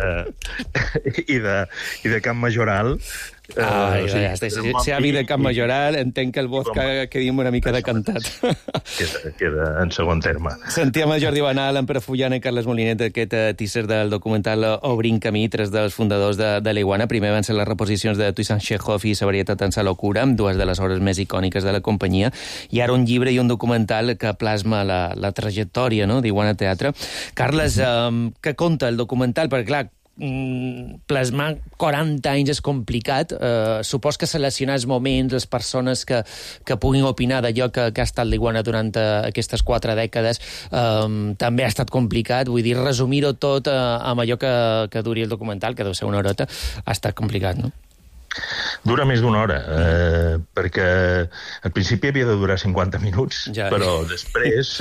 de Camp Majoral.
Si ha habido de Camp Majoral, entenc que el vodka quedim una mica decantat.
Queda en segon terme.
Sentíem el Jordi Banal, en Perafullana i Carles Molinet, aquest teaser del documental Obrint camí, tres dels fundadors de la Iguana. Primer van ser les reposicions de Toussaint Chekhov i Sa varietat en sa locura, amb dues de les obres més icòniques de la companyia, i ara un llibre i un documental que plasma la trajectòria, no?, d'Iguana Teatre. Carles, què conta el documental? Perquè, clar, plasmar 40 anys és complicat. Supos que seleccionar els moments, les persones que puguin opinar d'allò que ha estat l'Iguana durant aquestes 4 dècades també ha estat complicat. Vull dir, resumir-ho tot amb allò que duri el documental, que deu ser una horeta, ha estat complicat, no?
Dura més d'una hora, perquè al principi havia de durar 50 minuts, però després...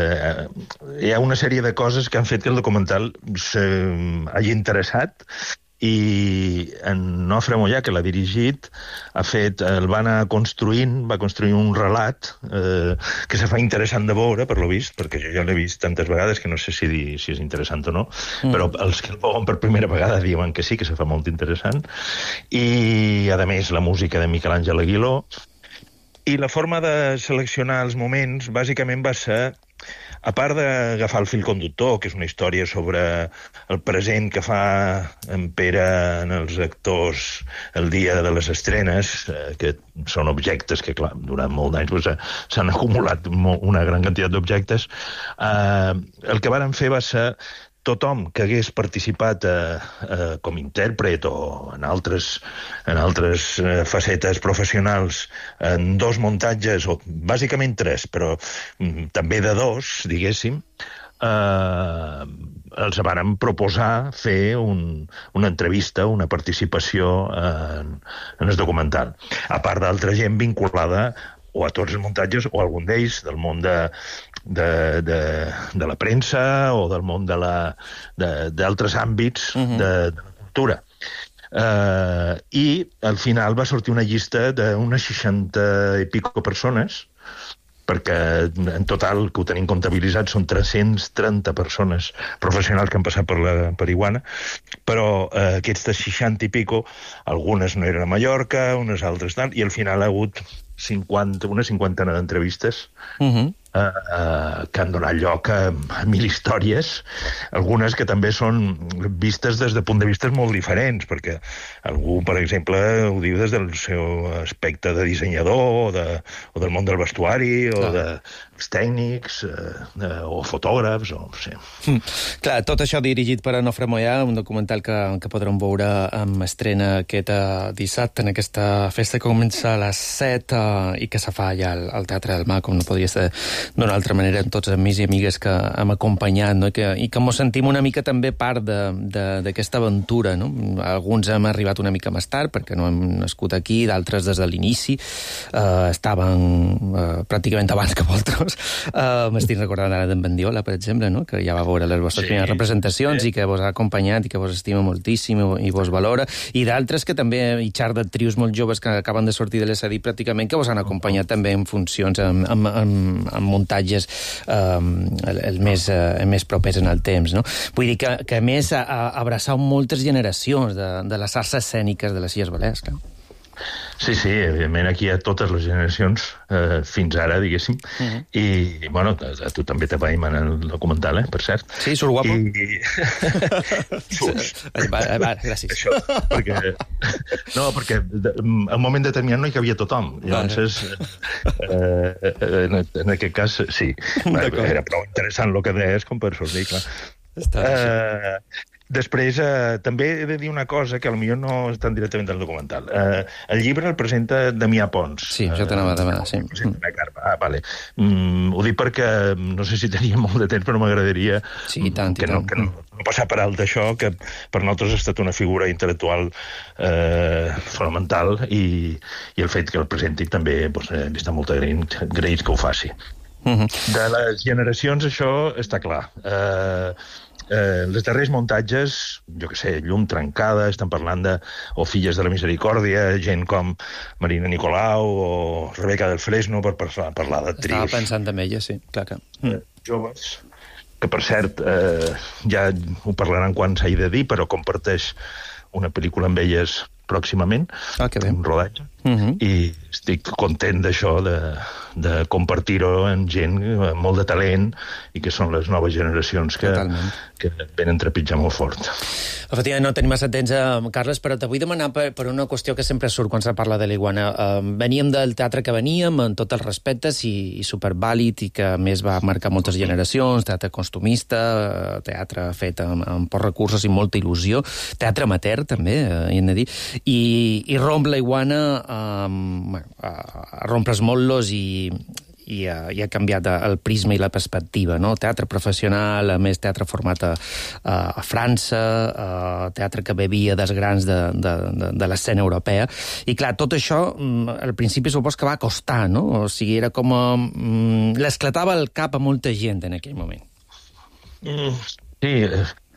hi ha una sèrie de coses que han fet que el documental hagi interessat i en Nofre Moyà, que l'ha dirigit, va construir un relat que se fa interessant de veure, per lo vist, perquè jo l'he vist tantes vegades que no sé si és interessant o no, però els que el veuen per primera vegada diuen que sí, que se fa molt interessant, i, a més, la música de Miquel Àngel Aguiló. I la forma de seleccionar els moments, bàsicament, va ser, a part d'agafar el fil conductor, que és una història sobre el present que fa en Pere en els actors el dia de les estrenes, que són objectes que, clar, durant molt d'anys s'han acumulat una gran quantitat d'objectes, el que varen fer va ser tothom que hagués participat com intèrpret o en altres facetes professionals en 2 muntatges, o bàsicament 3, però també de 2, diguéssim, els varen proposar fer una entrevista, una participació en el documental. A part d'altra gent vinculada o a tots els muntatges o a algun d'ells del món de la premsa o del món d'altres àmbits de la cultura. I al final va sortir una llista d'unes 60 i pico persones, perquè en total, que ho tenim comptabilitzat, són 330 persones professionals que han passat per Iguana, però aquestes 60 i pico, algunes no eren a Mallorca, unes altres tant, i al final ha hagut una cinquantena d'entrevistes que han donat lloc a 1.000 històries, algunes que també són vistes des de punts de vista molt diferents, perquè algú, per exemple, ho diu des del seu aspecte de dissenyador o del món del vestuari o dels tècnics o fotògrafs, o no sé.
Clar, tot això dirigit per Nofre Moyà, un documental que podrem veure amb estrena aquest dissabte en aquesta festa que comença a les 7 i que se fa allà al Teatre del Mar, com no podria ser d'una altra manera, amb tots els amics i amigues que hem acompanyat, no? I que ens sentim una mica també part d'aquesta aventura, no? Alguns hem arribat una mica més tard, perquè no hem nascut aquí, d'altres des de l'inici, estaven pràcticament abans que vosaltres. M'estic recordant ara d'en Bandiola, per exemple, no? Que ja va veure les vostres primeres representacions i que vos ha acompanyat i que vos estima moltíssim i vos valora, i d'altres que també, i xar de trios molt joves que acaben de sortir de l'ESADI pràcticament, que vos han acompanyat també en funcions, amb muntatges el més propers en el temps, no? Vull dir que a més ha abraçat moltes generacions de les arts escèniques de les Illes Balears, clar.
Sí, evidentment aquí hi ha totes les generacions fins ara, diguéssim, i, bueno, a tu també te veiem en el documental, per cert.
Sí, surt guapo.
Va, gràcies. Això, perquè al moment determinat no hi cabia tothom, llavors en aquest cas sí, era prou interessant el que deies com per sortir, clar. Després, també he de dir una cosa que potser no és tan directament del documental. El llibre el presenta Damià Pons.
Sí, això t'anava a demanar, sí.
Vale. Ho dic perquè no sé si tenia molt de temps, però m'agradaria que no passar per alt d'això, que per nosaltres ha estat una figura intel·lectual fonamental, i el fet que el presenti també hem estat molt agraïts que ho faci. De les generacions això està clar. Les darrers muntatges, jo què sé, Llum trencada, estan parlant o Filles de la Misericòrdia, gent com Marina Nicolau o Rebeca del Fresno, per parlar d'actrius.
Estava pensant en ella, sí, clar que...
Joves, que per cert ja ho parlaran quan s'ha de dir, però comparteix una pel·lícula amb elles pròximament, un rodatge, i estic content d'això, de compartir-ho amb gent amb molt de talent i que són les noves generacions que venen trepitjar molt fort.
Efectivament, no tenim massa temps, Carles, però te vull demanar per una qüestió que sempre surt quan se parla de l'Iguana. Veníem del teatre que veníem, amb tots els respectes, i supervàlid, i que a més va marcar moltes generacions, teatre costumista, teatre fet amb pocs recursos i molta il·lusió, teatre amateur, també, hi hem de dir, i romp la Iguana, rompre els motllos i ha canviat el prisma i la perspectiva, no? Teatre professional, a més teatre format a França, teatre que bevia dels grans de l'escena europea, i clar, tot això al principi supos que va costar, no? O sigui, era com... l'esclatava el cap a molta gent en aquell moment.
Sí,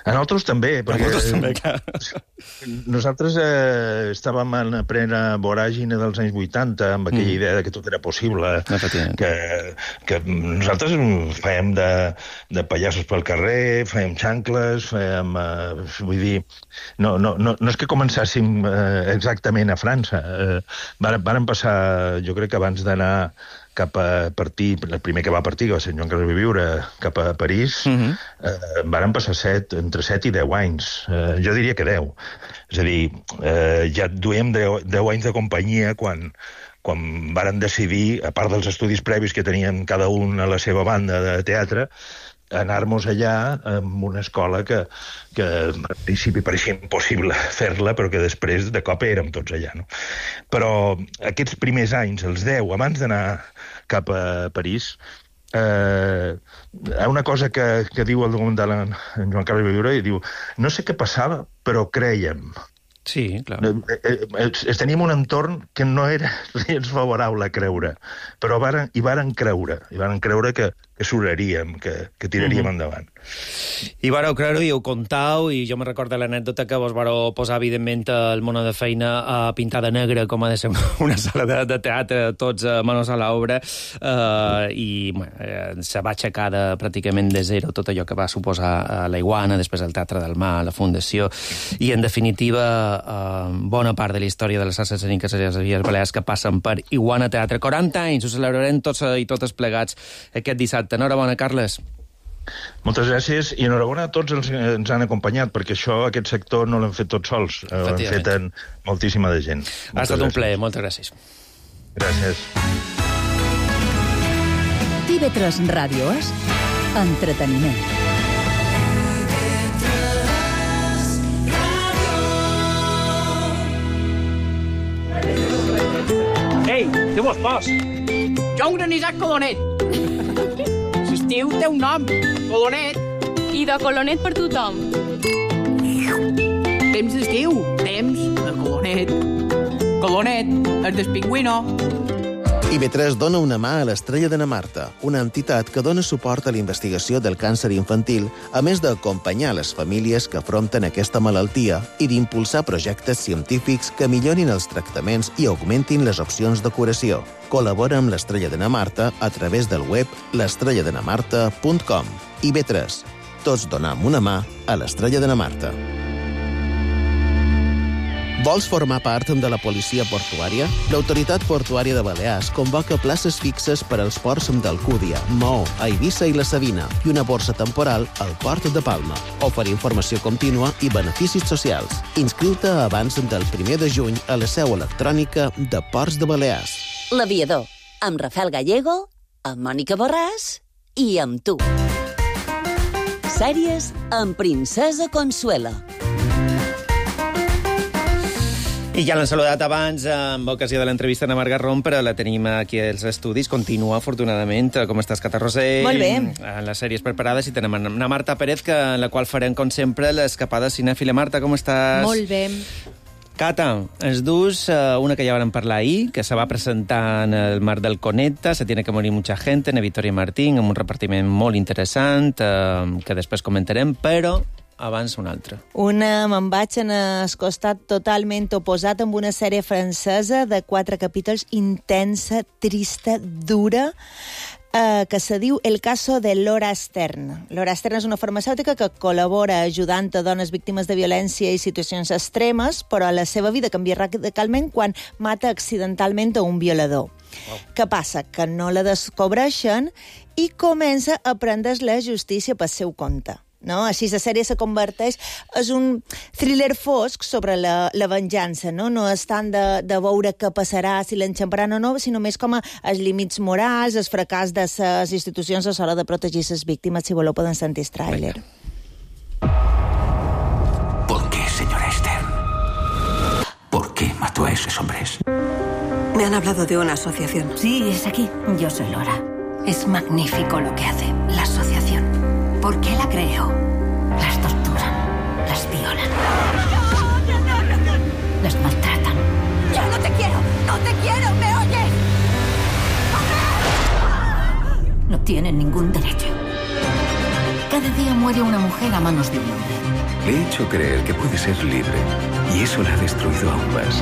A nosaltres també, perquè
clar.
Nosaltres estàvem en plena voràgine dels anys 80, amb aquella idea que tot era possible, que nosaltres fèiem de pallassos pel carrer, fèiem xancles, fèiem... vull dir, no és que començàssim exactament a França. Varen passar, jo crec que abans d'anar cap a partir, el primer que va partir, que va ser Joan Carles Viure, cap a París, varen passar entre 7 i 10 anys. Jo diria que 10. És a dir, ja duem 10 anys de companyia quan varen decidir, a part dels estudis previs que tenien cada un a la seva banda de teatre, anar-nos allà amb una escola que al principi pareixia impossible fer-la, però que després de cop érem tots allà, no? Però aquests primers anys, els 10, abans d'anar cap a París, hi ha una cosa que diu el documental en Joan Carles Viure, i diu, no sé què passava, però creiem.
Sí, clar.
Teníem un entorn que no era gens favorable a creure, però hi varen creure que sobraríem, que tiraríem endavant.
I vareu creure, i ho contau, i jo me recordo l'anècdota que vos vareu posar, evidentment, el mono de feina a pintar de negre, com ha de ser una sala de teatre, tots manos a l'obra, i se va aixecar pràcticament de zero tot allò que va suposar la Iguana, després el Teatre del Mar, la Fundació, i, en definitiva, bona part de la història de les arts escèniques a les Illes Balears que passen per Iguana Teatre. 40 anys, ho celebrarem tots i totes plegats aquest dissabte. Enhorabona, Carles.
Moltes gràcies, i enhorabona a tots els que ens han acompanyat, perquè aquest sector no l'hem fet tots sols, l'hem fet moltíssima de gent.
Ha estat un plaer, moltes gràcies.
Gràcies.
TV3 Ràdio és entreteniment.
Ei, què vos fas? Jo un granissat colonet. L'estiu té un nom, colonet.
I de colonet per tothom.
Temps d'estiu, temps de colonet. Colonet, el del pingüino.
IB3 dona una mà a l'Estrella de na Marta, una entitat que dona suport a la investigació del càncer infantil, a més d'acompanyar les famílies que afronten aquesta malaltia i d'impulsar projectes científics que millorin els tractaments i augmentin les opcions de curació. Col·labora amb l'Estrella de na Marta a través del web l'estrelladenamarta.com. IB3. Tots donem una mà a l'Estrella de na Marta. Vols formar part de la policia portuària? L'Autoritat Portuària de Balears convoca places fixes per als ports d'Alcúdia, Maó, Eivissa i la Sabina i una borsa temporal al Port de Palma. Oferir informació contínua i beneficis socials. Inscriu-te abans del 1 de juny a la seu electrònica de Ports de Balears.
L'Aviador, amb Rafael Gallego, amb Mònica Borràs i amb tu. Sèries amb Princesa Consuela.
I ja l'hem saludat abans, amb ocasió de l'entrevista a Marga Rom, però la tenim aquí als estudis. Continua, afortunadament. Com estàs, Cata Rosell?
Molt bé.
Les sèries preparades, i tenem a Marta Pérez, en la qual farem, com sempre, l'escapada cinèfila. Marta, com estàs?
Molt bé.
Cata, ens dus una que ja vam parlar ahir, que se va presentar en el Mar del Conecta, Se tiene que morir mucha gente, en Victoria Martín, amb un repartiment molt interessant, que després comentarem, però abans una altra.
Me'n vaig en el costat totalment oposat, amb una sèrie francesa de 4 capítols, intensa, trista, dura, que se diu El caso de Laura Stern. Laura Stern és una farmacèutica que col·labora ajudant a dones víctimes de violència i situacions extremes, però la seva vida canvia radicalment quan mata accidentalment a un violador. Què passa? Que no la descobreixen i comença a prendre's la justícia pel seu compte. No? Així la sèrie se converteix, és un thriller fosc sobre la venjança, no? No és tant de veure què passarà, si l'enxamparan o no, sinó més com els límits morals, el fracàs de les institucions a l'hora de protegir les víctimes. Si voleu poden sentir el tràiler.
¿Por qué, señora Stern? ¿Por qué mató a esos hombres?
Me han hablado de una asociación. Sí, es aquí. Yo soy Laura. Es magnífico lo que hace la asociación. ¿Por qué la creo? Las torturan, las violan, las maltratan. ¡Yo no te quiero! ¡No te quiero! ¿Me oyes? No tienen ningún derecho. Cada día
muere una mujer a manos de un hombre.
Le he hecho creer que puede ser libre y eso la ha destruido aún más.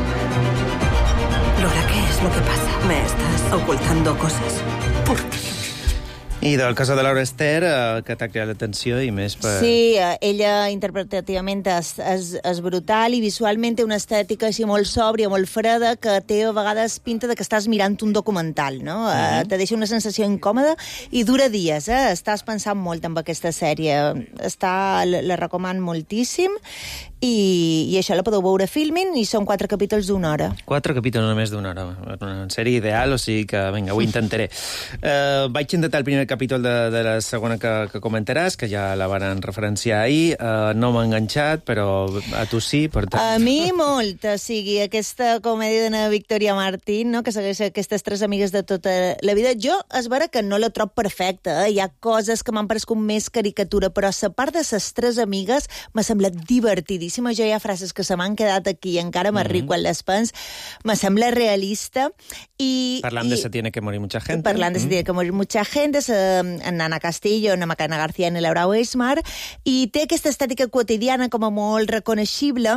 Laura, ¿qué es lo que pasa? ¿Me estás ocultando cosas?
¿Por qué?
I del cas de Laura Ester, que t'ha cridat l'atenció i més per...
Sí, ella interpretativament és brutal i visualment té una estètica així molt sòbria, molt freda, que té a vegades pinta de que estàs mirant un documental, no? Te deixa una sensació incòmoda i dura dies, Estàs pensant molt amb aquesta sèrie. La recomano moltíssim i això la podeu veure a Filmin i són 4 capítols d'una hora.
4 capítols només d'una hora. Una sèrie ideal, o sigui que, vinga, ho intentaré. Vaig intentar el primer capítol de la segona que comentaràs, que ja la van referenciar ahir. No m'ha enganxat, però a tu sí, per tant...
A mi molt, o sigui, aquesta comèdia de Victoria Martín, no?, que segueix aquestes 3 amigues de tota la vida. Jo, és vera que no la trobo perfecta, Hi ha coses que m'han parescut més caricatura, però a part de les 3 amigues m'ha semblat divertidíssima. Jo hi ha frases que se m'han quedat aquí i encara m'arric quan les pens. Me sembla realista.
Parlant de Se tiene que morir mucha gente.
Parlant de Se tiene que morir mucha gente, en Ana Castillo, en Macarena García i Laura Weismar, i té aquesta estètica quotidiana com a molt reconeixible.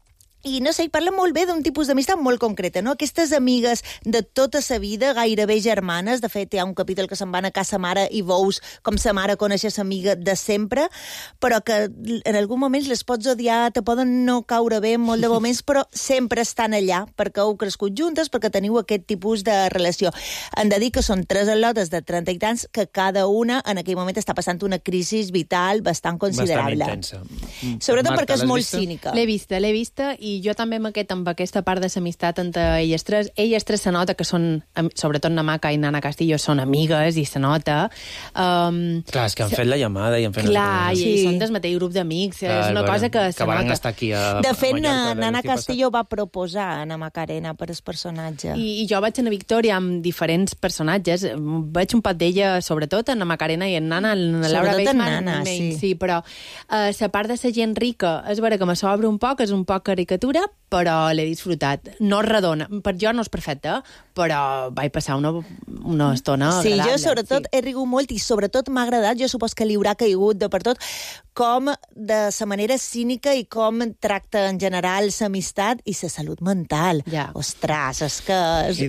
I no sé, parla molt bé d'un tipus d'amistat molt concreta, no? Aquestes amigues de tota sa vida, gairebé germanes, de fet hi ha un capítol que se'n van a casa mare i veus com sa mare coneix sa amiga de sempre, però que en algun moment les pots odiar, te poden no caure bé en molt de moments, però sempre estan allà, perquè heu crescut juntes, perquè teniu aquest tipus de relació. Han de dir que són 3 al·lotes de 30 i tants que cada una en aquell moment està passant una crisi vital bastant considerable.
Bastant intensa.
Sobretot
Marta,
perquè és molt cínica.
L'he vista, i jo també amb aquesta part de l'amistat entre elles 3. Elles 3 se nota que són, sobretot Namaka i Nana Castillo, són amigues i se nota.
Clar, és que han fet la llamada i han fet...
Clar, i són del mateix grup d'amics. És una cosa que se
van
nota.
Estar aquí a
de fet, Nana Castillo va proposar a Ana Macarena per el personatge.
I jo vaig anar a Victòria amb diferents personatges. Veig un pot d'ella, sobretot en Macarena i en Nana, en Laura Weisman. Sí, però la part de la gent rica, és vera que me s'obre un poc, és un poc caricatura, però l'he disfrutat. No és redona. Per jo no és perfecta, però vaig passar una estona agradable.
Sí, jo sobretot he rigut molt i sobretot m'ha agradat, jo supos que li haurà caigut de per tot, com de la manera cínica i com tracta en general l'amistat i la salut mental.
Ja.
Ostres, és que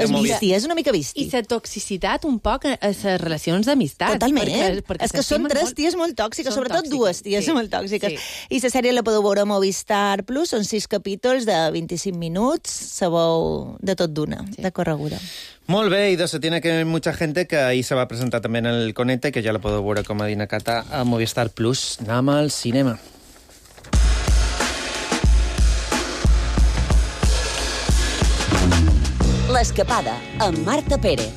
és una mica visti.
I la toxicitat un poc a les relacions d'amistat.
Totalment. Perquè és que són 3 ties molt tòxiques, sobretot 2 ties molt tòxiques. I la sèrie la podeu veure a Movistar Plus, són 6 capítols de 25 minuts, sabeu de tot d'una, de correguda.
Molt bé, i Se tiene que mucha gente, que ahir se va presentar també en el Conecta, que ja la podeu veure com a Dinacata a Movistar Plus. Anem al cinema.
L'escapada, amb Marta Pérez.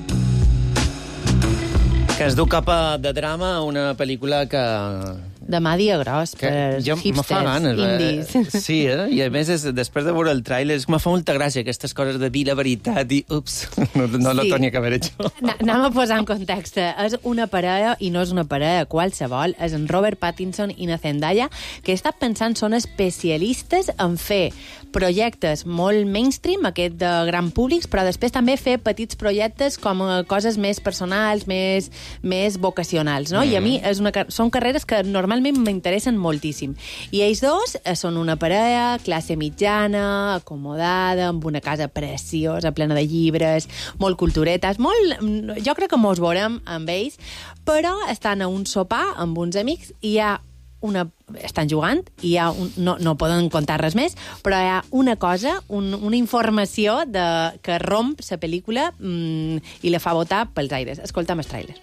Que es du cap a de drama, una pel·lícula que...
Demà dia gros per hipsters, indis.
Sí, i a més, després de veure el tràiler, me fa molta gràcia aquestes coses de dir la veritat i, ups, no lo tenia que haver hecho.
Anem a posar en context. És una parella, i no és una parella qualsevol, és en Robert Pattinson i na Zendaya, que he estat pensant són especialistes en fer projectes molt mainstream, aquest de gran públics, però després també fer petits projectes com coses més personals, més vocacionals, no? I a mi són carreres que normalment m'interessen moltíssim. I ells dos són una parella, classe mitjana, acomodada, amb una casa preciosa, plena de llibres, molt culturetes, jo crec que mos veurem amb ells, però estan a un sopar amb uns amics i hi ha estan jugant i no poden contar res més, però hi ha una cosa, una informació que romp la pel·lícula i la fa votar pels aires. Escolta'm el tràiler.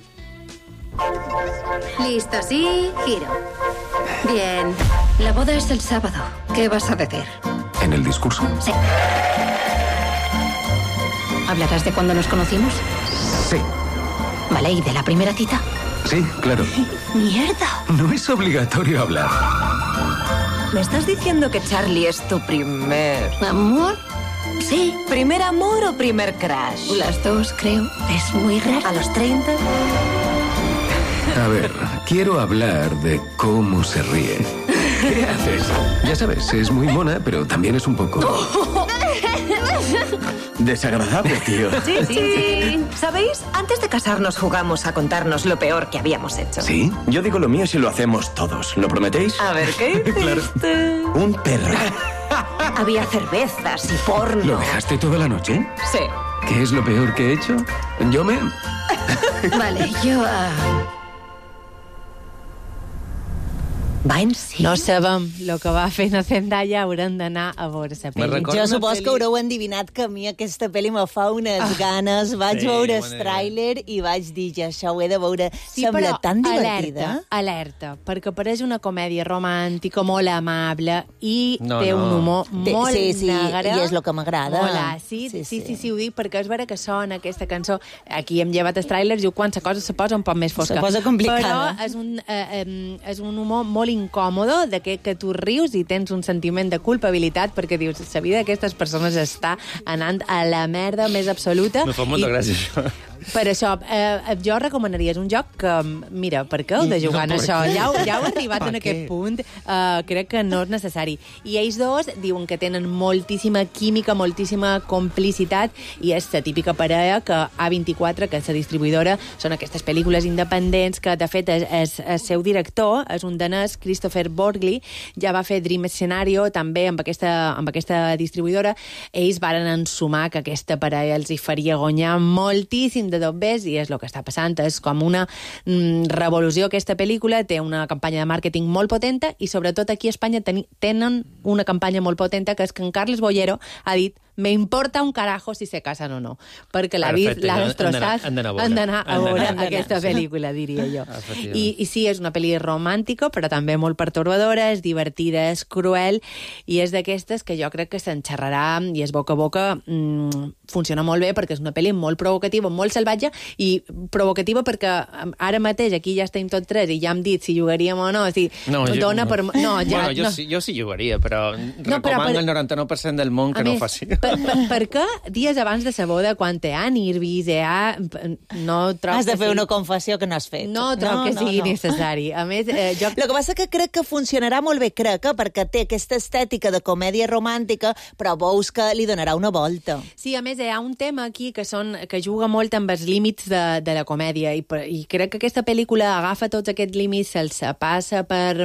Listos y giro. Bien. La boda es el sábado. ¿Qué vas a decir?
¿En el discurso?
Sí. ¿Hablarás de cuando nos conocimos?
Sí.
Vale, ¿y de la primera cita?
Sí, claro.
¡Mierda!
No es obligatorio hablar.
¿Me estás diciendo que Charlie es tu primer... ¿amor? Sí. ¿Primer amor o primer crush? Las dos, creo. Es muy raro. ¿A los 30?
A ver, quiero hablar de cómo se ríe. ¿Qué haces? Ya sabes, es muy mona, pero también es un poco... Desagradable, tío.
Sí. ¿Sabéis? Antes de casarnos jugamos a contarnos lo peor que habíamos hecho.
¿Sí? Yo digo lo mío si lo hacemos todos. ¿Lo prometéis?
A ver, ¿qué hiciste?
Claro. Un perro.
Había cervezas y porno.
¿Lo dejaste toda la noche?
Sí.
¿Qué es lo peor que he hecho? Yo me...
Vale, yo... Va en sí.
No sabem el que va fer la Zendaya, haurem d'anar a veure la pel·li.
Jo supos que haureu endivinat que a mi aquesta pel·li me fa unes ganes. Vaig veure el tràiler i vaig dir, ja això ho he de veure. Sembla tan divertida.
Alerta, perquè pareix una comèdia romàntica molt amable i té un humor molt negre.
I és el que m'agrada.
Sí, ho dic perquè és vera que sona aquesta cançó. Aquí hem llevat els tràilers i quan la cosa se posa un poc més fosca.
Se posa complicada.
Però és un humor molt incòmode, de que tu rius i tens un sentiment de culpabilitat perquè dius, la vida d'aquestes persones està anant a la merda més absoluta.
Me fa molta gràcia, això.
Per això, jo recomanaria, és un joc que, mira, per què heu de jugar en això? Ja heu arribat en aquest punt, crec que no és necessari. I ells dos diuen que tenen moltíssima química, moltíssima complicitat, i és la típica parella que A24, que és la distribuïdora, són aquestes pel·lícules independents que, de fet, el seu director és un danès, Christopher Borgli, ja va fer Dream Scenario, també amb aquesta distribuïdora. Ells varen ensumar que aquesta parella els hi faria guanyar moltíssim de dobbers, i és el que està passant. És com una revolució aquesta pel·lícula, té una campanya de màrqueting molt potenta, i sobretot aquí a Espanya tenen una campanya molt potenta, que és que en Carles Bollero ha dit me importa un carajo si se casan o no, perquè l'ha destrossat. Han d'anar a veure aquesta pel·lícula, diria jo. I sí, és una pel·li romàntica, però també molt pertorbadora, és divertida, és cruel, i és d'aquestes que jo crec que s'enxerrarà, i és boca a boca, funciona molt bé, perquè és una pel·li molt provocativa, molt salvatge, i provocativa perquè ara mateix aquí ja estem tots tres i ja hem dit si jugaríem o no.
Jo sí jugaria, però recomano al 99% del món que no ho faci.
Per què dies abans de sa boda, quan te han nervis, no trobo...
Has de fer una confessió que no has fet.
No trobo que sigui necessari. A més, jo...
El que passa que crec que funcionarà molt bé, perquè té aquesta estètica de comèdia romàntica, però veus que li donarà una volta.
Sí, a més, hi ha un tema aquí que juga molt amb els límits de la comèdia, i crec que aquesta pel·lícula agafa tots aquests límits, se'ls passa per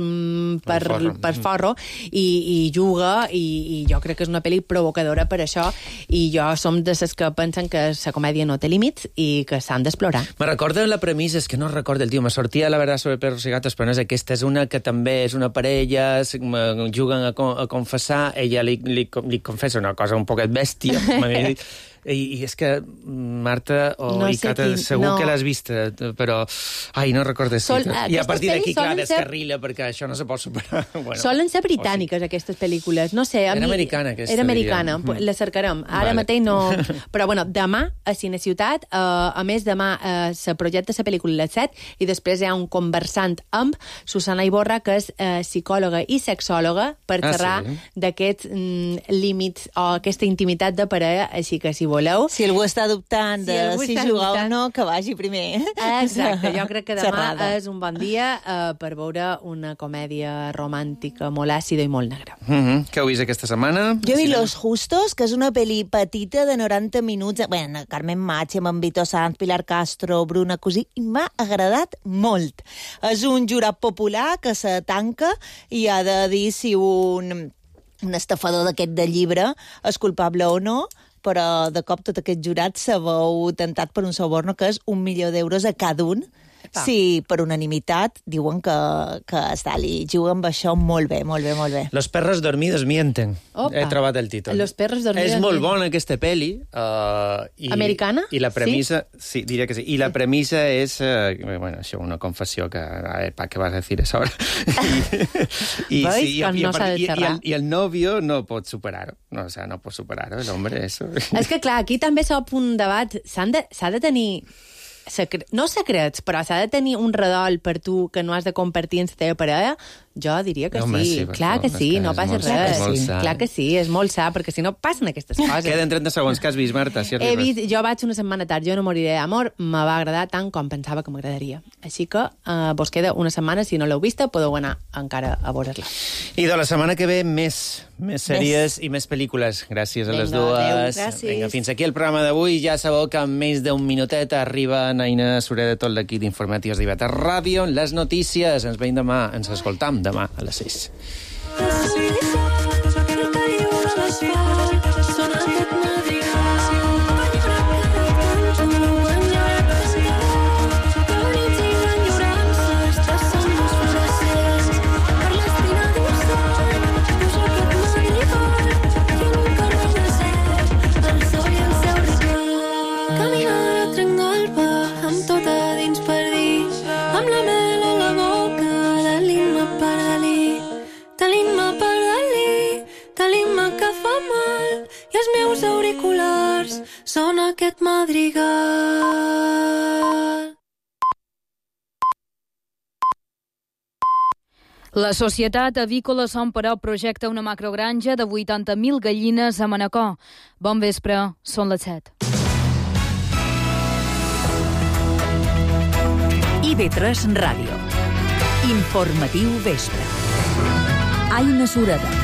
forro, i juga, i jo crec que és una pel·li provocadora per això, i jo som de les que pensen que la comèdia no té límits i que s'han d'explorar.
Me recorda la premissa, és que no recordo el tio, me sortia La verdad sobre perros y gatos, però no és aquesta, és una que també és una parella, juguen a confessar, ella li confessa una cosa un poquet bèstia, m'havia dit. I és que, Marta i Cata, segur que l'has vista, però... Ai, no recordo si... I a partir d'aquí, clar, descarrila, perquè això no se pot superar.
Solen ser britàniques, aquestes pel·lícules. No sé, a mi...
Era americana, aquesta.
Era americana, la cercarem. Ara mateix no... Però, bueno, demà, a Cineciutat, a més, demà se projecta la pel·lícula a les 7, i després hi ha un conversant amb Susana Iborra, que és psicòloga i sexòloga, per xerrar d'aquests límits o aquesta intimitat de parella, així que si voleu.
Si algú està dubtant de si jugar o no, que vagi primer.
Exacte, jo crec que demà és un bon dia per veure una comèdia romàntica molt àcida i molt negra.
Què heu vist aquesta setmana?
Jo he vist Los Justos, que és una pel·li petita de 90 minuts. Bueno, Carmen Machi, amb Vito Sanz, Pilar Castro, Bruna Cosí, i m'ha agradat molt. És un jurat popular que se tanca i ha de dir si un estafador d'aquest de llibre és culpable o no, però de cop tot aquest jurat se veu tentat per un soborno que és 1 milió d'euros a cada un. Sí, per unanimitat diuen que li juguen amb això molt bé, molt bé, molt bé.
Los perros dormidos mienten. He trobat el títol.
Los perros dormidos
mienten. És molt bona aquesta pel·li.
Americana?
I la premissa... Sí, diria que sí. I la premissa és... bueno, això, una confessió que... ¿Para qué vas a decir eso ahora? I el novio no pot superar-ho. No, o sea, no pot superar-ho, el hombre, eso.
És que, clar, aquí també s'obre un debat. S'ha de tenir... no secrets, però s'ha de tenir un redol per tu que no has de compartir en la teva parella? Jo diria que sí. Clar que sí, no passa res. Clar que sí, és molt sa, perquè si no passen aquestes coses.
Queden 30 segons. Què has vist, Marta?
Jo vaig una setmana tard, Jo no moriré d'amor, me va agradar tant com pensava que m'agradaria. Així que vos queda una setmana, si no l'heu vista, podeu anar encara a veure-la.
I de la setmana que ve, més Més sèries i més pel·lícules. Gràcies a les dues. Vinga, fins aquí el programa d'avui. Ja sabeu que en menys d'un minutet arriba Naina Sureda, tot l'equip d'informatius d'IV3 Ràdio. Les notícies. Ens veiem demà. Ens escoltam demà a les 6.
Auriculars són aquest madrigal.
La Societat Avícola Son Peró projecta una macrogranja de 80.000 gallines a Manacor. Bon vespre, són les 7.
IB3 Ràdio. Informatiu vespre.
Aina Sureda.